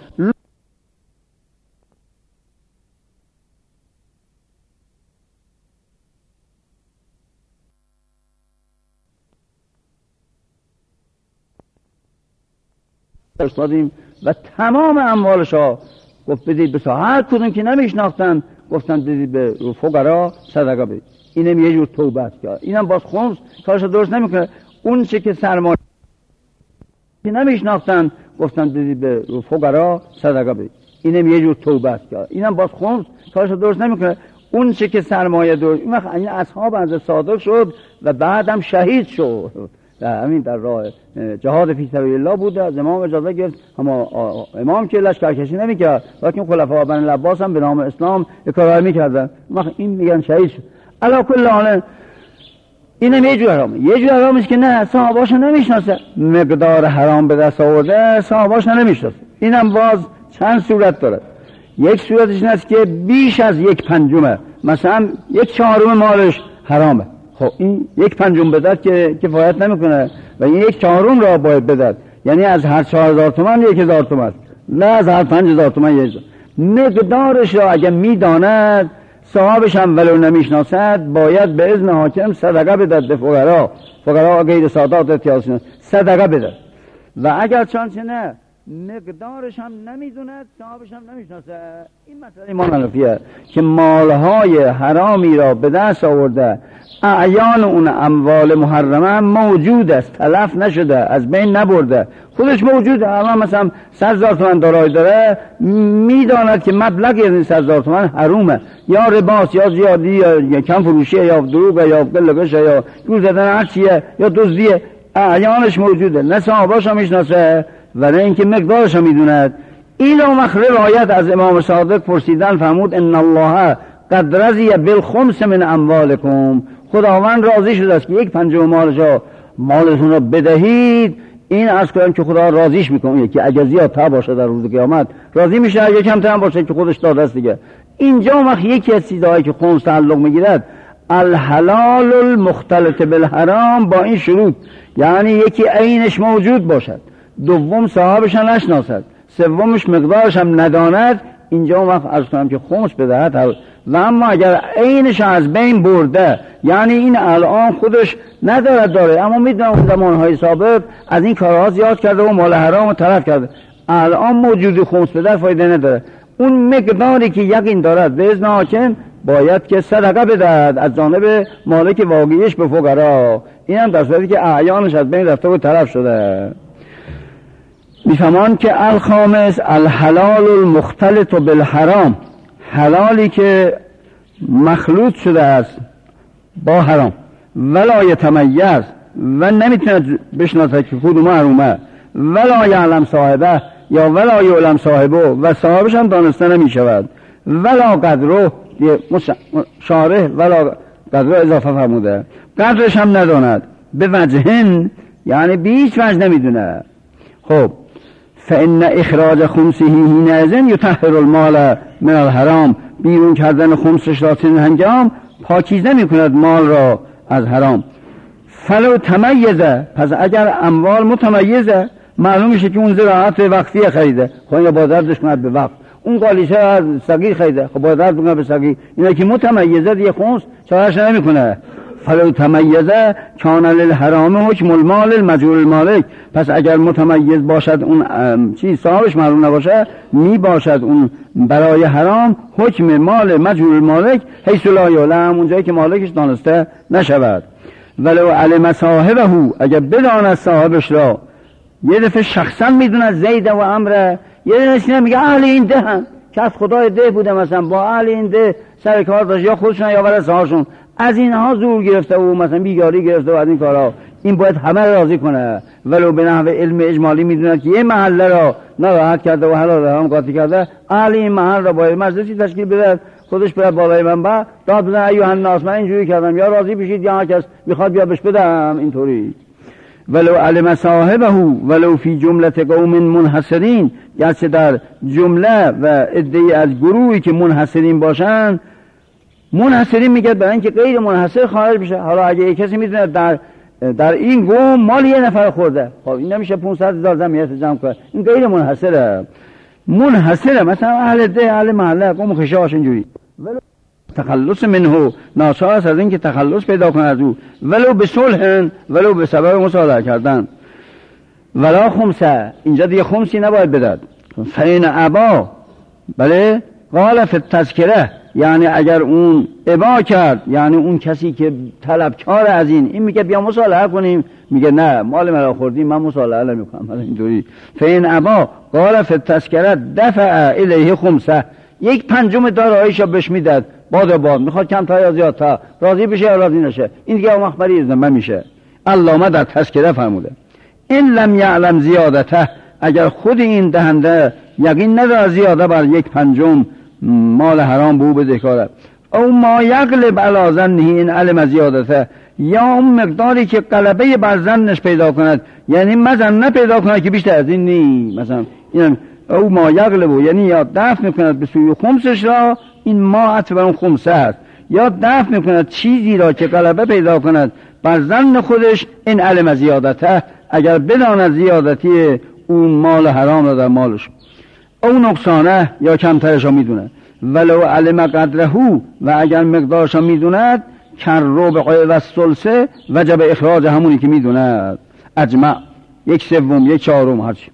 فرستادیم و تمام اموالش ها گفت بدید به هر کدوم که نمیشناختن گفتن بدید به فقرا صدقه بدید. اینم یه جور توبه است. اینم باز خمس کارش درست نمیکنه. اون چه که سرمایه که نمیشناختن گفتن بدید به فقرا صدقه بدید. اینم یه جور توبه است. اینم باز خمس کارش درست نمیکنه. اون چه که سرمایه درست، این وقت این اصحاب از صادق شد و بعدم شهید شد. همین در راه جهاد فی سبیل الله بود. از امام اجازه گرفت، اما امام که لشکرکشی نمیکرد، لیکن خلفای بنی العباس هم به نام اسلام اکرام میکردن. وقت این میگن شهید شد. علا کل حال اینم یه جور حرامه. یه جور حرام است که نه صحاباشو نمیشناسه، مقدار حرام به دست آورده صحاباشو نمیشناسه. اینم باز چند صورت داره. یک صورتش این است که بیش از یک پنجمه، مثلا یک چهارم مالش حرامه. خب این یک پنجم بدد که کفایت نمیکنه و این یک چهارم را باید بدد، یعنی از هر چهار هزار تومان یک هزار تومان، نه از هر پنج هزار تومان یک هزار. مقدارش را اگه میداند صاحبش هم ولو نمیشناسد باید به اذن حاکم صدقه بدد به فقرا، فقرا غیر سادات اتیاسون صدقه بدد. و اگر چانچه نه مقدارش هم نمیدوند صاحبش هم نمیشناسه. این مسئله ایمان حنفیه که مالهای حرامی را به دست آورده، اعیان اون اموال محرمه موجود است، تلف نشده، از بین نبرده، خودش موجوده. الان مثلا صد هزار تومان دارایی داره، میداند که مبلغ این صد هزار تومان حرومه، یا رباست یا زیادی یا کم فروشیه یا دروغه یا قلقشه یا گول زدن هر چیه یا دزدیه، اعیانش موجوده، نه صاحباش هم میشناسه و نه اینکه مقدارش هم میدوند. این اون وقت روایت از امام صادق پرسیدن فرمود ان الله قد رضی بالخمس من اموالکم، خداوند راضی شده است که یک پنجم مالشو مالتون رو بدهید. این عرض کنم که خدا راضیش میکنه که اگه زیادتر باشه در روز قیامت راضی میشه، اگه کمتر باشه که خودش داده است دیگه. اینجا وقت یکی از چیزهایی که خمس تعلق میگیرد الحلال المختلط بالحرام با این شروط، یعنی یکی عینش موجود باشد، دوم صاحبش هم نشناسد، سومش مقدارش هم نداند. اینجا وقت عرض کنم که خمس بدهد. و اما اگر عینش از بین برده، یعنی این الان خودش ندارد داره، اما میدونم زمانهای سابق از این کارها زیاد کرده و مال حرام طرف کرده، الان موجود خمس بدهد فایده نداره. اون مقداری که یقین دارد به اذن حاکم باید که صدقه بدهد از جانب مالک واقعیش به فقرا. این هم در صورتی که اعیانش از بین رفته و طرف شده. میفهمان که الخامس الحلال المختلط بالحرام، حلالی که مخلوط شده است با حرام، ولا یتمیز و نمیتونه بشناسه که کدوم حرومه، ولا یعلم صاحبه یا ولا یعلم صاحبه و صاحبش هم دانسته نمیشود، ولا قدره شارح ولا قدره اضافه فرموده، قدرش هم نداند، به وجهن یعنی بیش وجه نمیدونه. خب فإن اخراج خمسه حینئذ یطهر المال من الحرام، بیرون کردن خمسش را چنین هنگام پاکیزه میکند مال را از حرام. فلو تمیزه، پس اگر اموال متمیزه معلوم میشه که اون زراعت وقفی خریده، خب این باید دردش کند به وقف، اون قالیچه از صغیر خریده، خب باید درد کند به صغیر، اینا که متمیزه دیگه خمس چارش نمیکنه. فلو تمیزه کان للحرام حکم المال المجهول المالک، پس اگر متمیز باشد اون چیز صاحبش معلوم نباشه می باشد اون برای حرام حکم مال مجهول المالک حیث لا یعلم، اونجایی که مالکش دانسته نشود. ولو علم صاحبه، اگر بداند صاحبش را، یه دفعه شخصا میدونه زید و عمره، یه دفعه میگه اهل این ده هم که از خدای ده بوده، مثلا با اهل این ده سر کار داشت یا خودشون یا ورثه هاشون، از اینها زور گرفته و مثلا بیگاری گرفته و از این کارها، این باید همه راضی کنه. ولو به نحو علم اجمالی میدونه که یه محله را ناراحت کرده و حلال حرام قاطی کرده، اهل این محل را باید مجلسی تشکیل بده، خودش بره بالای منبر داد بزنه ایها الناس من اینجوری کردم، یا راضی بشید یا هر کس میخواد بیا بهش بدم، اینطوری. ولو علم صاحبه ولو فی جمله قوم منحصرین، گرچه در جمله و عده‌ای از گروهی که منحصرین باشند، منحصرین میگه برای اینکه غیر منحصر خارج بشه. حالا اگه یک کسی میدونه در در این قوم مال یه نفر خورده، خب این نمیشه پانصد هزار زمین جمع کنه، این غیر منحصره. منحصره مثلا اهل ده اهل محله قوم خشاش اینجوری، ولو تخلص منه ناچار است از این که تخلص پیدا کنه از او، ولو به صلح ولو به سبب مصالحه کردن. ولا خمسه، اینجا دیگه خمسی نباید بداد. فین ابا، بله قال فی التذکره، یعنی اگر اون ابا کرد، یعنی اون کسی که طلبکار از این این میگه بیا مصالحه کنیم، میگه نه مال مرا خوردیم من مصالحه نمیکنم، مثلا اینطوری. فین ابا قال فی التذکره دفع الیه خمسه، یک پنجم داراییشو بهش میداد، باد باد میخواد کم تا یا زیاد تا راضی بشه یا راضی نشه، این دیگه مخبری ذمه میشه. علامه در تذکره فرموده این لم یعلم زیادته، اگر خود این دهنده یقین نداره زیاده بر یک پنجم مال حرام به او بدهکاره، او ما یغلب علی ظنه این علم زیادته، یا اون مقداری که غلبه بر ظنش پیدا کند، یعنی مزن پیدا کند که بیشتر از این نی، مثلا این او ما یغلب، یعنی یا دفع میکند به سوی خمسش را، این ما عطف بر اون خمسه است، یا دفع میکند چیزی را که غلبه پیدا کند بر ظن خودش، این علم زیادته، اگر بداند زیادتی اون مال حرام را در مالش، او نقصانه یا کمترش را میدونه. ولو علم قدرهو، و اگر مقدارش را میدوند، کر ربع و الثلث وجب اخراج همونی که میدوند، اجمع یک سوم یک چهارم هرچی،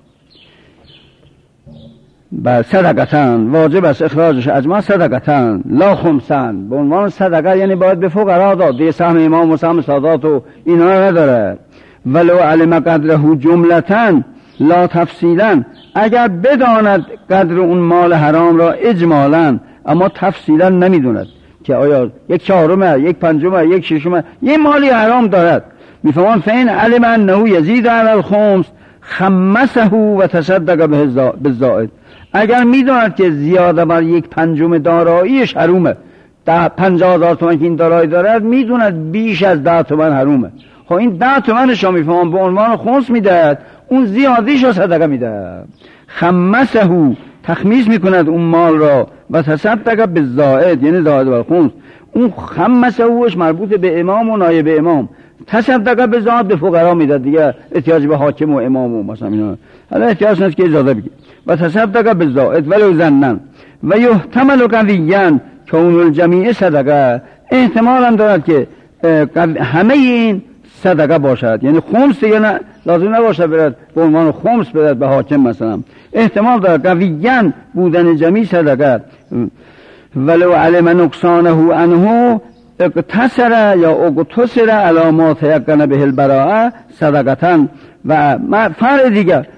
بر صدقتن واجب است اخراجش، اجمع صدقتن لا خمسن، به عنوان صدقه یعنی باید به فقرا داد، دیگه سهم امام و سهم سادات و اینا نداره. ولو علم قدره جملتن لا تفصیلا، اگر بداند قدر اون مال حرام را اجمالا اما تفصیلا نمیدوند که آیا یک چهارمه یک پنجمه یک ششمه یه مالی حرام دارد، میفهمان فین علم انه یزید علی الخمس خمسه و تصدق به الزائد، اگر میداند که زیاده بر یک پنجم داراییش حرومه، ده پنجاه هزار تومن که این دارایی دارد میدوند بیش از ده تومن حرومه، خب این ده تومنش را میفهمان به عنوان خمس میدهد، اون زیادیش را صدقه میدهد. خمسه تخمیس میکند اون مال را و تصدق به زائد، یعنی زائد بر خمس، اون خمسه اوش مربوط به امام و نایب امام، تصدق به زائد به فقرا میداد، دیگه احتیاج به حاکم و امام و مثلا اینا حالا احتیاج نیست که اجازه بگیر. و تصدق به زائد ولو ظنن و یحتمل قویاً کون الجمیع صدقه، احتمال هم دارد که همه این صدقه باشد، یعنی خمس دیگه نه لازم نباشد برد به عنوان خمس برد به حاکم، مثلا احتمال دارد قویاً بودن جمیع صدقه. ولو علم نقصانه عنه اقتصر یا اقتصر علامات یقن به البراءه صدقتن، و فرع دیگر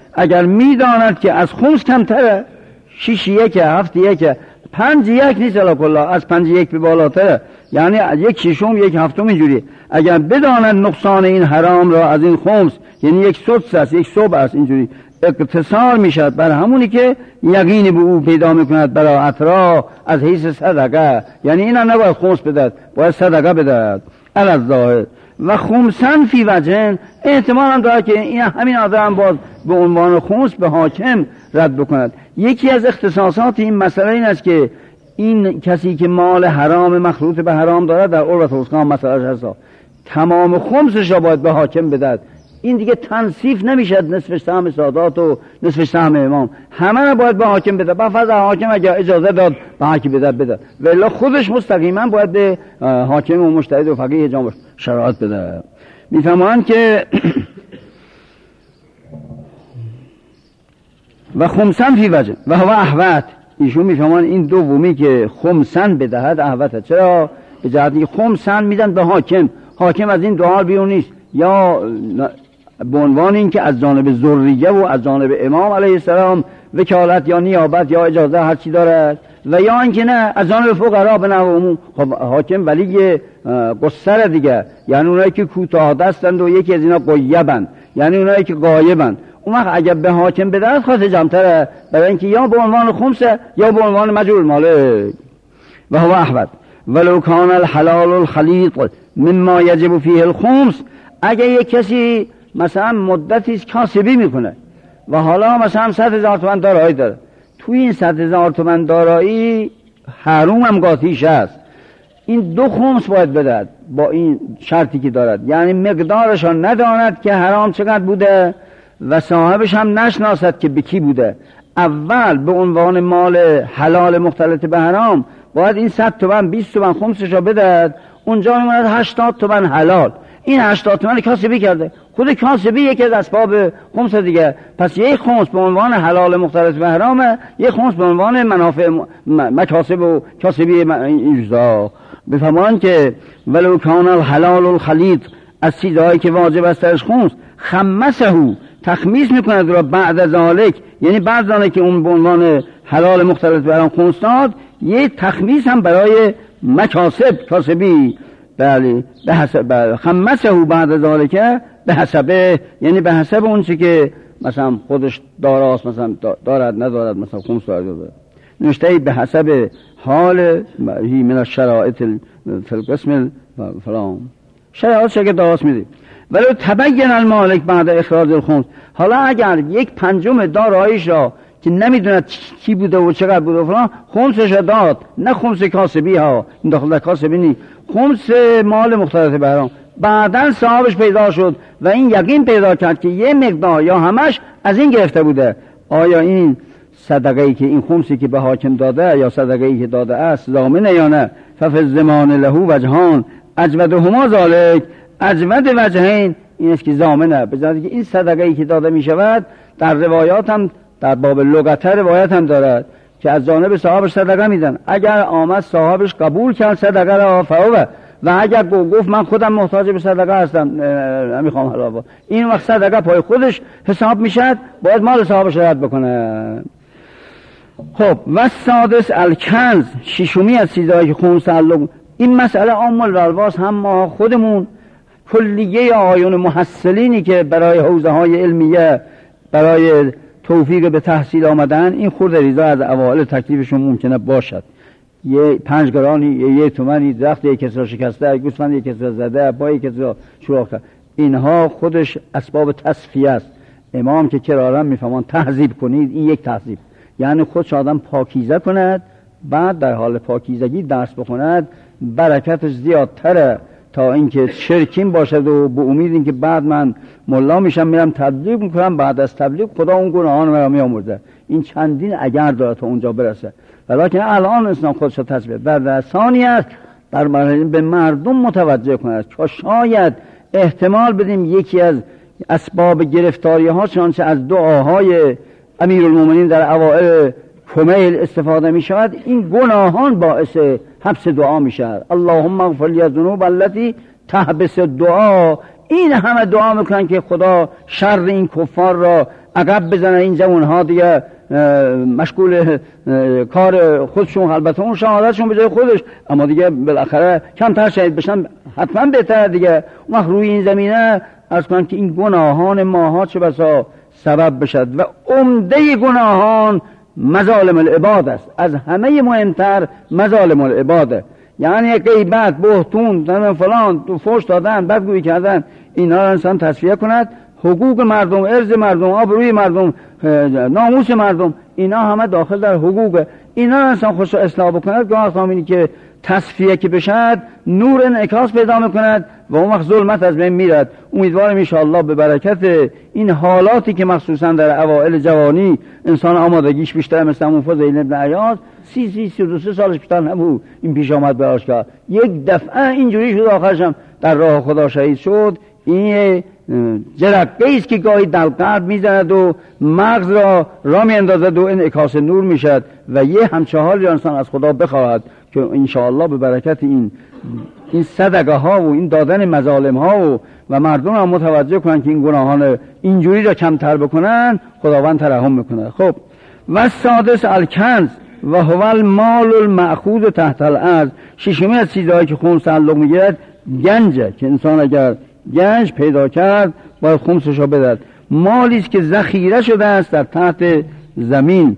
اگر میداند که از خمس کمتره، شیش یک، هفت یک، پنج یک نیست الا کلا، از پنج یک به بالاتره، یعنی یک ششم یک هفتم اینجوری. اگر بداند نقصان این حرام را از این خمس، یعنی یک سدس است، یک صبح است، اینجوری اقتصار میشد بر همونی که یقین به او پیدا میکند براعت را از حیث صدقه، یعنی اینا نباید خمس بدهد، باید صدقه بدهد علی الظاهر. و خمسن فی وجهن، احتمال هم دارد که این همین آدم باز به عنوان خمس به حاکم رد بکند. یکی از اختصاصات این مسئله این است که این کسی که مال حرام مخلوط به حرام دارد در عروة الوثقی مسئله هست، تمام خمسش را باید به حاکم بدهد. این دیگه تنصیف نمیشد نصف سهم سادات و نصف سهم امام، همه را باید به حاکم بده. با فرض حاکم اگر اجازه داد به حاکم بده بده، ولی خودش مستقیما باید به حاکم و مجتهد و فقیه جامع شرایط بده. میفهمند که و خمسن فی وجه و هو احوت، ایشون میفهمند این دومی که خمسن بدهد احوته. چرا؟ به جهتی خمسن میدن به حاکم، حاکم از این دعا بیرون نیست، یا به عنوان این که از جانب ذریه و از جانب امام علیه السلام وکالت یا نیابت یا اجازه هر چی دارد، و یا اینکه نه از جانب فقرا به نحو عموم. خب حاکم ولی قصر دیگه، یعنی اونایی که کوتاه دستند و یکی از اینا غیبند، یعنی اونایی که غایبند. اون وقت اگر به حاکم بدهد خاص جمع‌تره، برای اینکه یا به عنوان خمسه یا به عنوان مجعول مالک. و هو احوط ولو کان الحلال الخلیط مما یجب فیه الخمس، اگر یک کسی مثلا مدتی کاسبی میکنه و حالا مثلا صد هزار تومن دارایی داره، توی این صد هزار تومن دارایی حروم هم قاطیش هست، این دو خمس باید بدهد با این شرطی که دارد، یعنی مقدارش را نداند که حرام چقدر بوده و صاحبش هم نشناسد که به کی بوده. اول به عنوان مال حلال مختلط به حرام باید این صد تومن بیست تومن خمسش را بدهد، اونجا میماند هشتاد تومن حلال. این هشتاد تومن کاسبی کرده، خود کاسبی یکی از اسباب خمس دیگه. پس یک خمس به عنوان حلال مختلط به حرامه، یک خمس به عنوان منافع مکاسب و کاسبی این چیزا. بفهمان که ولو کان الحلال الخلیط، از چیزهایی که واجب است درش خمس، خمسه تخمیس میکند را بعد از ذالک، یعنی بعد از که اون به عنوان حلال مختلط به حرام خمس داد، یه تخمیس هم برای مکاسب کاسبی، بله به حسب خمسه بعد از ذالک به حسبه، یعنی به حسب اون چی که مثلا خودش داراست، مثلا دارد ندارد، مثلا خمس دارد نشته به حسب حال هی من الشرائط فی القسم فلان، شرایط که درست میده. ولی تبین المالک بعد اخراج الخمس، حالا اگر یک پنجم داراییش را که نمیدوند کی بوده و چقدر بوده و فلان، خمسش داد، نه خمس کاسبی ها، این داخل در کاسبی نی، خمس مال مختلط به حرام، بعدن صاحبش پیدا شد و این یقین پیدا کرد که یه مقدار یا همش از این گرفته بوده، آیا این صدقه‌ای که این خمسی که به حاکم داده یا صدقه‌ای که داده است ضامنه یا نه؟ ففی الضمان له وجهان اجودهما ذلک، اجود وجهین این است که ضامنه، به جای که این صدقه‌ای که داده می شود در روایات هم در باب لغت روایت هم دارد که از جانب صاحبش صدقه میدن، اگر آمد صاحبش قبول کرد صدقه را فوه، و اگر گفت من خودم محتاج به صدقه هستم نمیخوام حالا، این وقت صدقه پای خودش حساب میشد، باید مال صاحبش رد بکنه. خب و سادس الکنز، ششمی از چیزایی که خمس تعلق، این مسئله عام الالواز هم ما خودمون کلیه آیون محصلینی که برای حوزه های علمیه برای توفیق به تحصیل آمدن، این خورد ریزا از اوائل تکلیفشون ممکنه باشد، یه پنج گرانی یه تومنی درخت یک کسی را شکسته، گوسفند یک کسی را زده، پای یک کسی را سوراخ کرد، اینها خودش اسباب تصفیه است. امام که کرارا میفهمان تهذیب کنید، این یک تهذیب، یعنی خودش آدم پاکیزه کند، بعد در حال پاکیزگی درس بخوند، برکتش زیادتره تا اینکه شرکین باشد و به امید اینکه بعد من ملا میشم میرم تبلیغ میکنم، بعد از تبلیغ خدا اون گناهان مرا میامرزه. این چندین اگر داره تا اونجا برسه، ولیکن الان اسلام خودش رو تصویر در ثانی است در مرحله به مردم متوجه کند که شاید احتمال بدیم یکی از اسباب گرفتاری ها چنانچه از دعاهای امیرالمومنین در اوائل کمیل استفاده می شود، این گناهان باعث حبس دعا می شود. اللهم اغفر لی الذنوب التي تحبس الدعا، این همه دعا میکنن که خدا شر این کفار را عقب بزنه، این جوانها دیگه مشغول کار خودشون، البته اون شهادتشون به جای خودش، اما دیگه بالاخره کمتر شهید بشن حتما بهتره دیگه. اون وقت روی این زمینه از کنن که این گناهان ماها چه بسا سبب بشد و عمده گناهان مظالم العباد است، از همه مهمتر مظالم العباده، یعنی غیبت، بهتون، فلان، تو فحش دادن، بدگویی کردن، اینا را انسان تصفیه کند، حقوق مردم، عرض مردم، آبروی مردم، ناموس مردم، اینا همه داخل در حقوق، اینا را انسان خودش را اصلاح بکند، گاه خامینی که تصفیه که بشد نور انعکاس پیدا میکند و اون وقت ظلمت از بین میرد. امیدوارم ان شاء الله به برکت این حالاتی که مخصوصا در اوائل جوانی انسان آمادگیش بیشتر، مثل همون فضیل ابن عیاض سی سی سی و دو سه سالش بیشتر نبود این پیش آمد براش کرد، یک دفعه اینجوری شد آخرشم در راه خدا شهید شد. این جرقه ایست که گاهی در قلب میزند و مغز را را میاندازد و انعکاس نور میشد و یه همچه حالی انسان از خدا بخواهد که انشاءالله به برکت این این صدقه ها و این دادن مظالم ها و و مردم هم متوجه کنن که این گناهان اینجوری را کمتر بکنن، خداوند ترحم میکنه. خب و سادس الکنز و هو المال المأخوذ تحت الارض، ششمی از چیزهایی که خمس تعلق میگیرد گنجه که انسان اگر گنج پیدا کرد باید خمسش را بدهد. مالی است که ذخیره شده است در تحت زمین.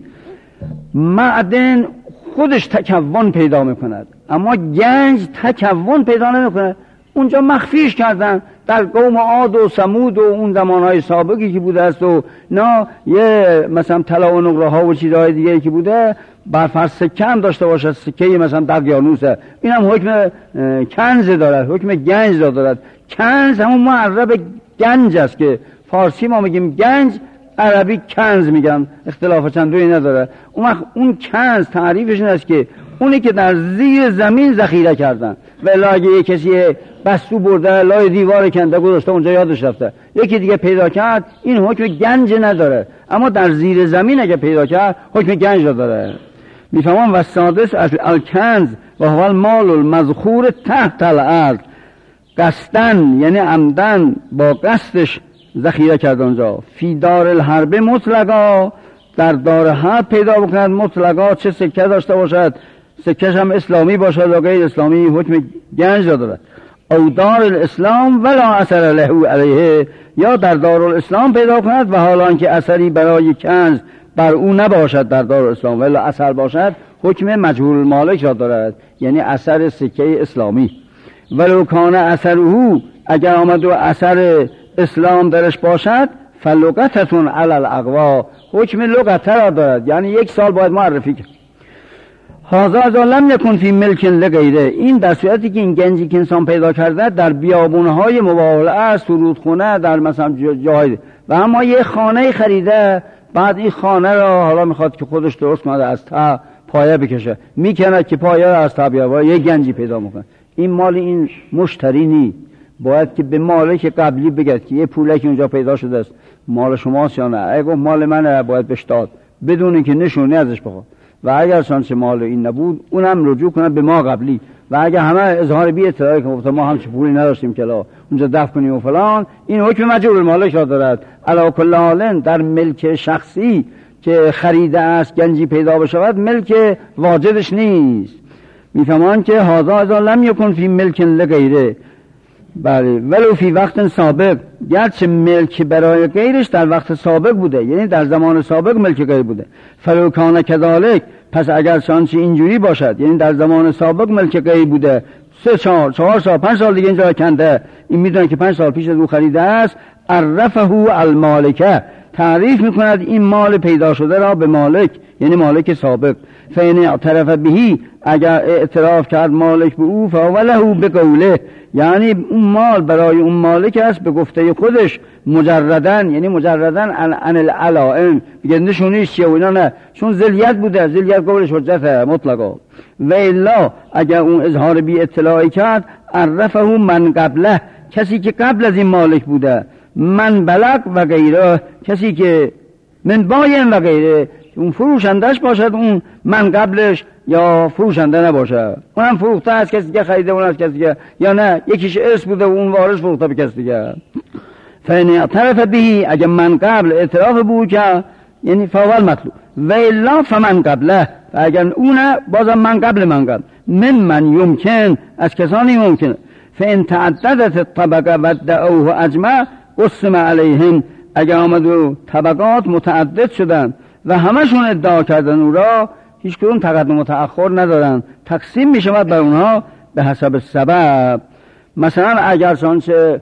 معدن خودش تکون پیدا میکند اما گنج تکون پیدا نمیکند، اونجا مخفیش کردن در قوم عاد و ثمود و اون زمانهای سابقی که بوده است و نه یه مثلا طلا و نقره ها و چیزهای دیگه که بوده بر فرض سکه هم داشته باشد، سکه مثلا دقیانوسه، این هم حکم کنز دارد، حکم گنج دارد. کنز همون معرب گنج است که فارسی ما میگیم گنج، عربی کنز میگن، اختلاف چندویی نداره. اون وقت اون کنز تعریفش این است که اونی که در زیر زمین ذخیره کردن و اگه یک کسی بستو برده لای دیوار کنده گذاشته اونجا یادش رفته یکی دیگه پیدا کرد، این حکم گنج نداره، اما در زیر زمین اگه پیدا کرد حکم گنج داره. میفهمم و سادس از الکنز و هو المال المذخور تحت الارض، قصدن یعنی عمدن با قصدش ذخیره کرد اونجا. فی دار الحرب مطلقا، در دار حرب پیدا بکند مطلقا، چه سکه داشته باشد، سکهش هم اسلامی باشد و غیر اسلامی حکم گنج دارد. او دار الاسلام ولا اثر له علیه، یا در دار الاسلام پیدا کند و حالا که اثری برای کنز بر او نباشد در دار الاسلام ولا اثر باشد حکم مجهول المالک را دارد، یعنی اثر سکه اسلامی. ولو کان اثره، اگر آمد و اثر اسلام درش باشد فلغتتون علی الاقوا، حکم لغت را دارد، یعنی یک سال باید معرفی کرد. هذا اذا لم یکن فی ملک لغیره، این در صورتی که این گنجی که انسان پیدا کرده در بیابونهای مباهله، سرودخونه، در مثلا جای، و اما یه خانه خریده، بعد این خانه را حالا میخواد که خودش درست کنه، از تا پایه بکشه، میکنه که پایه را از تا بیاره، یه گنجی پیدا میکنه، این مال این مشتری نی، باید که به مالک قبلی بگید که یه پوله که اونجا پیدا شده است مال شماست یا نه. اگه مال منه باید بهش داد بدون اینکه نشونه ازش بخواد، و اگر چنانچه مال این نبود اونم رجوع کنه به ما قبلی، و اگر همه اظهار بی اطلاعی کنه ما هم چه پولی نداشتیم که لا اونجا دفع کنیم و فلان، این حکم مجهول المالک را دارد. علی کل حال در ملک شخصی که خریده است گنجی پیدا بشود ملک واجدش نیست. میفهمان که هذا اذا لم یکن فی ملک لغیره، بله، ولو فی وقت سابق، گرچه ملک برای غیرش در وقت سابق بوده، یعنی در زمان سابق ملک غیر بوده. فلو کان کذالک، پس اگر چنانچه اینجوری باشد، یعنی در زمان سابق ملک غیر بوده، سه چهار چهار سال پنج سال دیگه اینجا کنده، این میدونه که پنج سال پیش از او خریده است، عرفه المالکه، تعریف میکند این مال پیدا شده را به مالک، یعنی مالک سابق. فین اعترف بهی، اگر اعتراف کرد مالک به او، فهو له بقوله، یعنی اون مال برای اون مالک است به گفته خودش، مجردن، یعنی مجردن عن العلائم، بگه نشونیش چیه و اینا نه، چون ذلیت بوده، ذلیت قولش حجت مطلقا. و الا اگر اون اظهار بی اطلاعی کرد، عرفه من قبله، کسی که قبل از این مالک بوده، من بلغ و غیره، کسی که من باین و غیره، اون فروشندش باشد، اون من قبلش یا فروشنده نباشه، اونم فروخته از کسی که خریده، اون از کسی که، یا نه یکیش ارث بوده و اون وارث فروخته به کسی دیگه. فین اعترف به، اگه من قبل اعتراف بود که یعنی فاول مطلوب، و الا فمن قبله، اگر اونه بازم من قبل من قبل، من من یمکن، از کسانی ممکنه. فان تعددت الطبقه و ادعوه اجمع قسم علیهم، اگر آمد و طبقات متعدد شدن و همشون ادعا کردن او را، هیچ کدوم تقدم و تأخر ندارن، تقسیم می شود بر اونها به حسب سبب. مثلا اگر چنانچه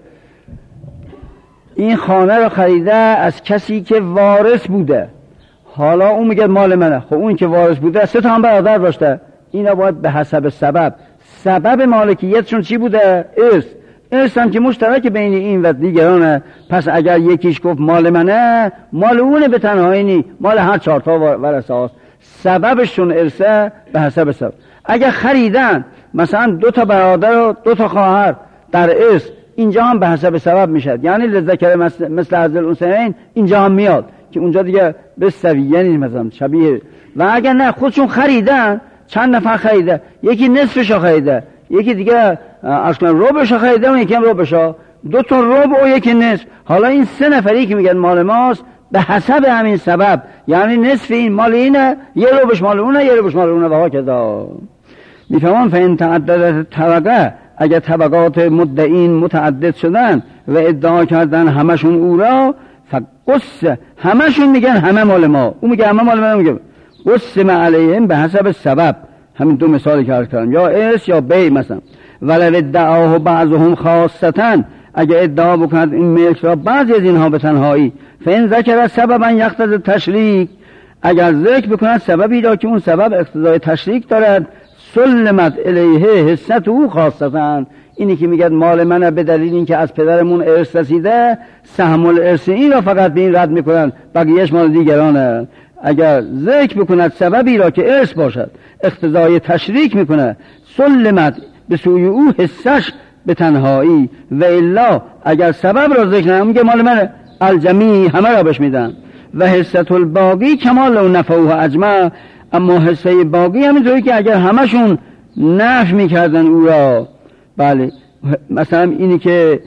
این خانه رو خریده از کسی که وارث بوده، حالا اون میگه مال منه، خب اون که وارث بوده سه تا هم برادر داشته، اینا باید به حسب سبب. سبب مالکیتشون چی بوده؟ ارث. ارث هم که مشترک بین این و دیگرانه، پس اگر یکیش گفت مال منه، مال اونه به تنهایی نی، مال هر چهار تا ورثه هاست. سببشون ارثه به حسب سبب. اگر خریدن مثلا دو تا برادر و دو تا خواهر در ارث، اینجا هم به حسب سبب میشد، یعنی لذکر مثل, مثل حظ الانثیین اینجا هم میاد که اونجا دیگه به سویه نیست مثلا شبیه. و اگر نه خودشون خریدن، چند نفر خریده، یکی نصفشو خریده، یکی دیگه اصلا ربعشو خریده، اون یکی هم ربعشو، دو تا ربع و یکی نصف، حالا این سه نفری که میگن مال ماست به حسب همین سبب، یعنی نصف این مال اینه، یه ربعش مال اونه، یه ربعش مال اونه و ها کذا. میفهمون فین تعددت طبقه، اگر طبقات مدعین متعدد شدن و ادعا کردن همشون او را، فقص، همشون میگن همه مال ما، اون میگه همه مال من، میگه قسم علیهم به حسب سبب. همین دو مثالی که عرض کردم، یا ارث یا بی مثلا. ولو ادعاه بعضهم خاصتا، اگر ادعا بکند این ملک را بعضی از اینها به تنهایی، فین ذکر سببا یقتضی تشریک، اگر ذکر بکند سببی را که اون سبب اقتضای تشریک دارد، سلمت الیه حصته خاصتا، اینی که میگه مال منه به دلیل اینکه از پدرمون ارث رسیده، سهم الارث این را فقط به این رد میکنن، بقیهش مال دیگرانه. اگر ذکر بکند سببی را که ارث باشد اقتضای تشریک میکنه، سلمت به سوی او حصش به تنهایی، و الا اگر سبب را ذکر نکنه میگه مال منه، الجمی همه را بهش میدن. و حصت الباقی کمال و نفعه اجمع، اما حصه باقی همینطوری که اگر همشون نفع میکردن او را، بله مثلا اینی که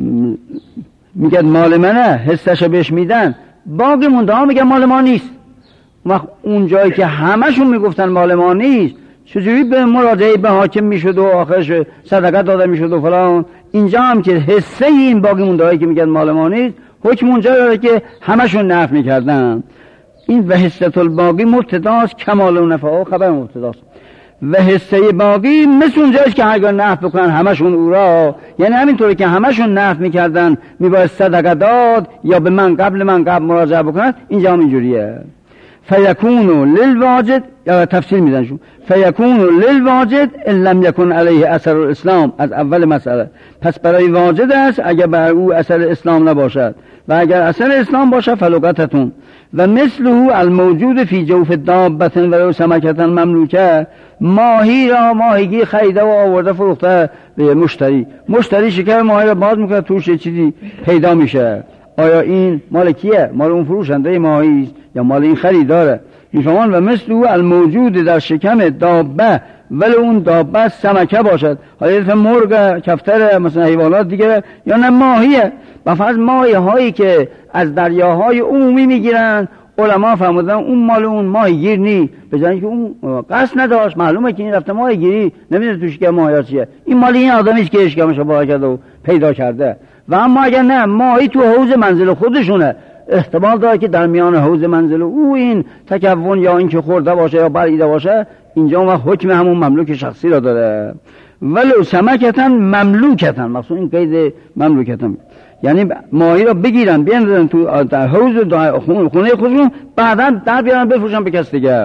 میگه مال منه حصهشو بهش میدن، باقی مونده ها میگه مال ما نیست. وقت اون جایی که همشون میگفتن مال ما نیست، چجوری به مراجعه به حاکم میشد و آخرش صدقه داده میشد و فلان؟ اینجا هم که حصه این باقی مونده هایی که میگن مال ما نیست، حکم اونجا داره که همشون نفع میکردن. این و حصت الباقی مبتداست، کمال و نفعه خبر مبتداست. و حصه باقی مثل اونجاست که اگر نفع بکنن همشون او را، یعنی همینطوری که همشون نفع میکردن میباید صدقه داد یا به من قبل من قبل مراجعه بکنن، اینجا هم اینجوریه. فیکونو للواجد، یا تفصیل میدنشون، فیکونو للواجد ان لم یکن علیه اثر الاسلام، از اول مسئله، پس برای واجد است اگر بر او اثر اسلام نباشد، و اگر اثر اسلام باشه فلوقتتون. و مثله الموجود فی جوف دابة ولو سمکة مملوکه، ماهی را ماهیگیر خریده و آورده فروخته به مشتری، مشتری شکر ماهی را باز میکنه توش چیزی پیدا میشه، آیا این مال کیه؟ مال اون فروشنده ماهی یا مال این خریداره؟ میفهمان و مثل الموجود در شکم دابه، ولی اون دابه سمکه باشد، حالا مرغ، کفتر، مثلا حیوانات دیگه، یا نه ماهیه. و فرض ماهی هایی که از دریاهای عمومی میگیرن، علما فرمودن اون مال اون ماهی گیر نی، بجای که اون قصد نداشت، معلومه که این رفته ماهی گیری، نمیدونه توش که ماهی چیه، این مال این آدمیست که اشکمشو بالا کرده و پیدا کرده. و اما اگر نه ماهی تو حوض منزل خودشونه، احتمال داره که در میان حوض منزل او این تکون یا این که خورده باشه یا بریده باشه، اینجا و حکم همون مملوک شخصی را داره. ولو سمکتن مملوکتن، مقصود این قید مملوکتن، یعنی ماهی را بگیرن بیاندازن تو در حوض خونه خودشون، بعدا در بیارن بفروشن به کس دیگه.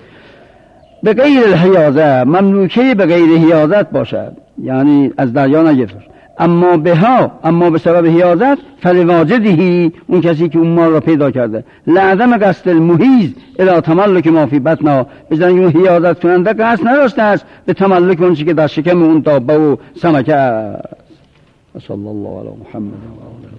به غیر الحیازه، مملوکه به غیر حیازت باشد، یعنی از دریا نگرفت. اما به ها، اما به سبب حیازت، فلواجدهی، اون کسی که اون مال را پیدا کرده، لعدم قصد المحیز الی تملک ما فی بطنا، بزن اون حیازت کننده قصد نداشته است به تملک اون چیزی که در شکم اون دابه و سمکه است. صلی الله علی محمد و آله.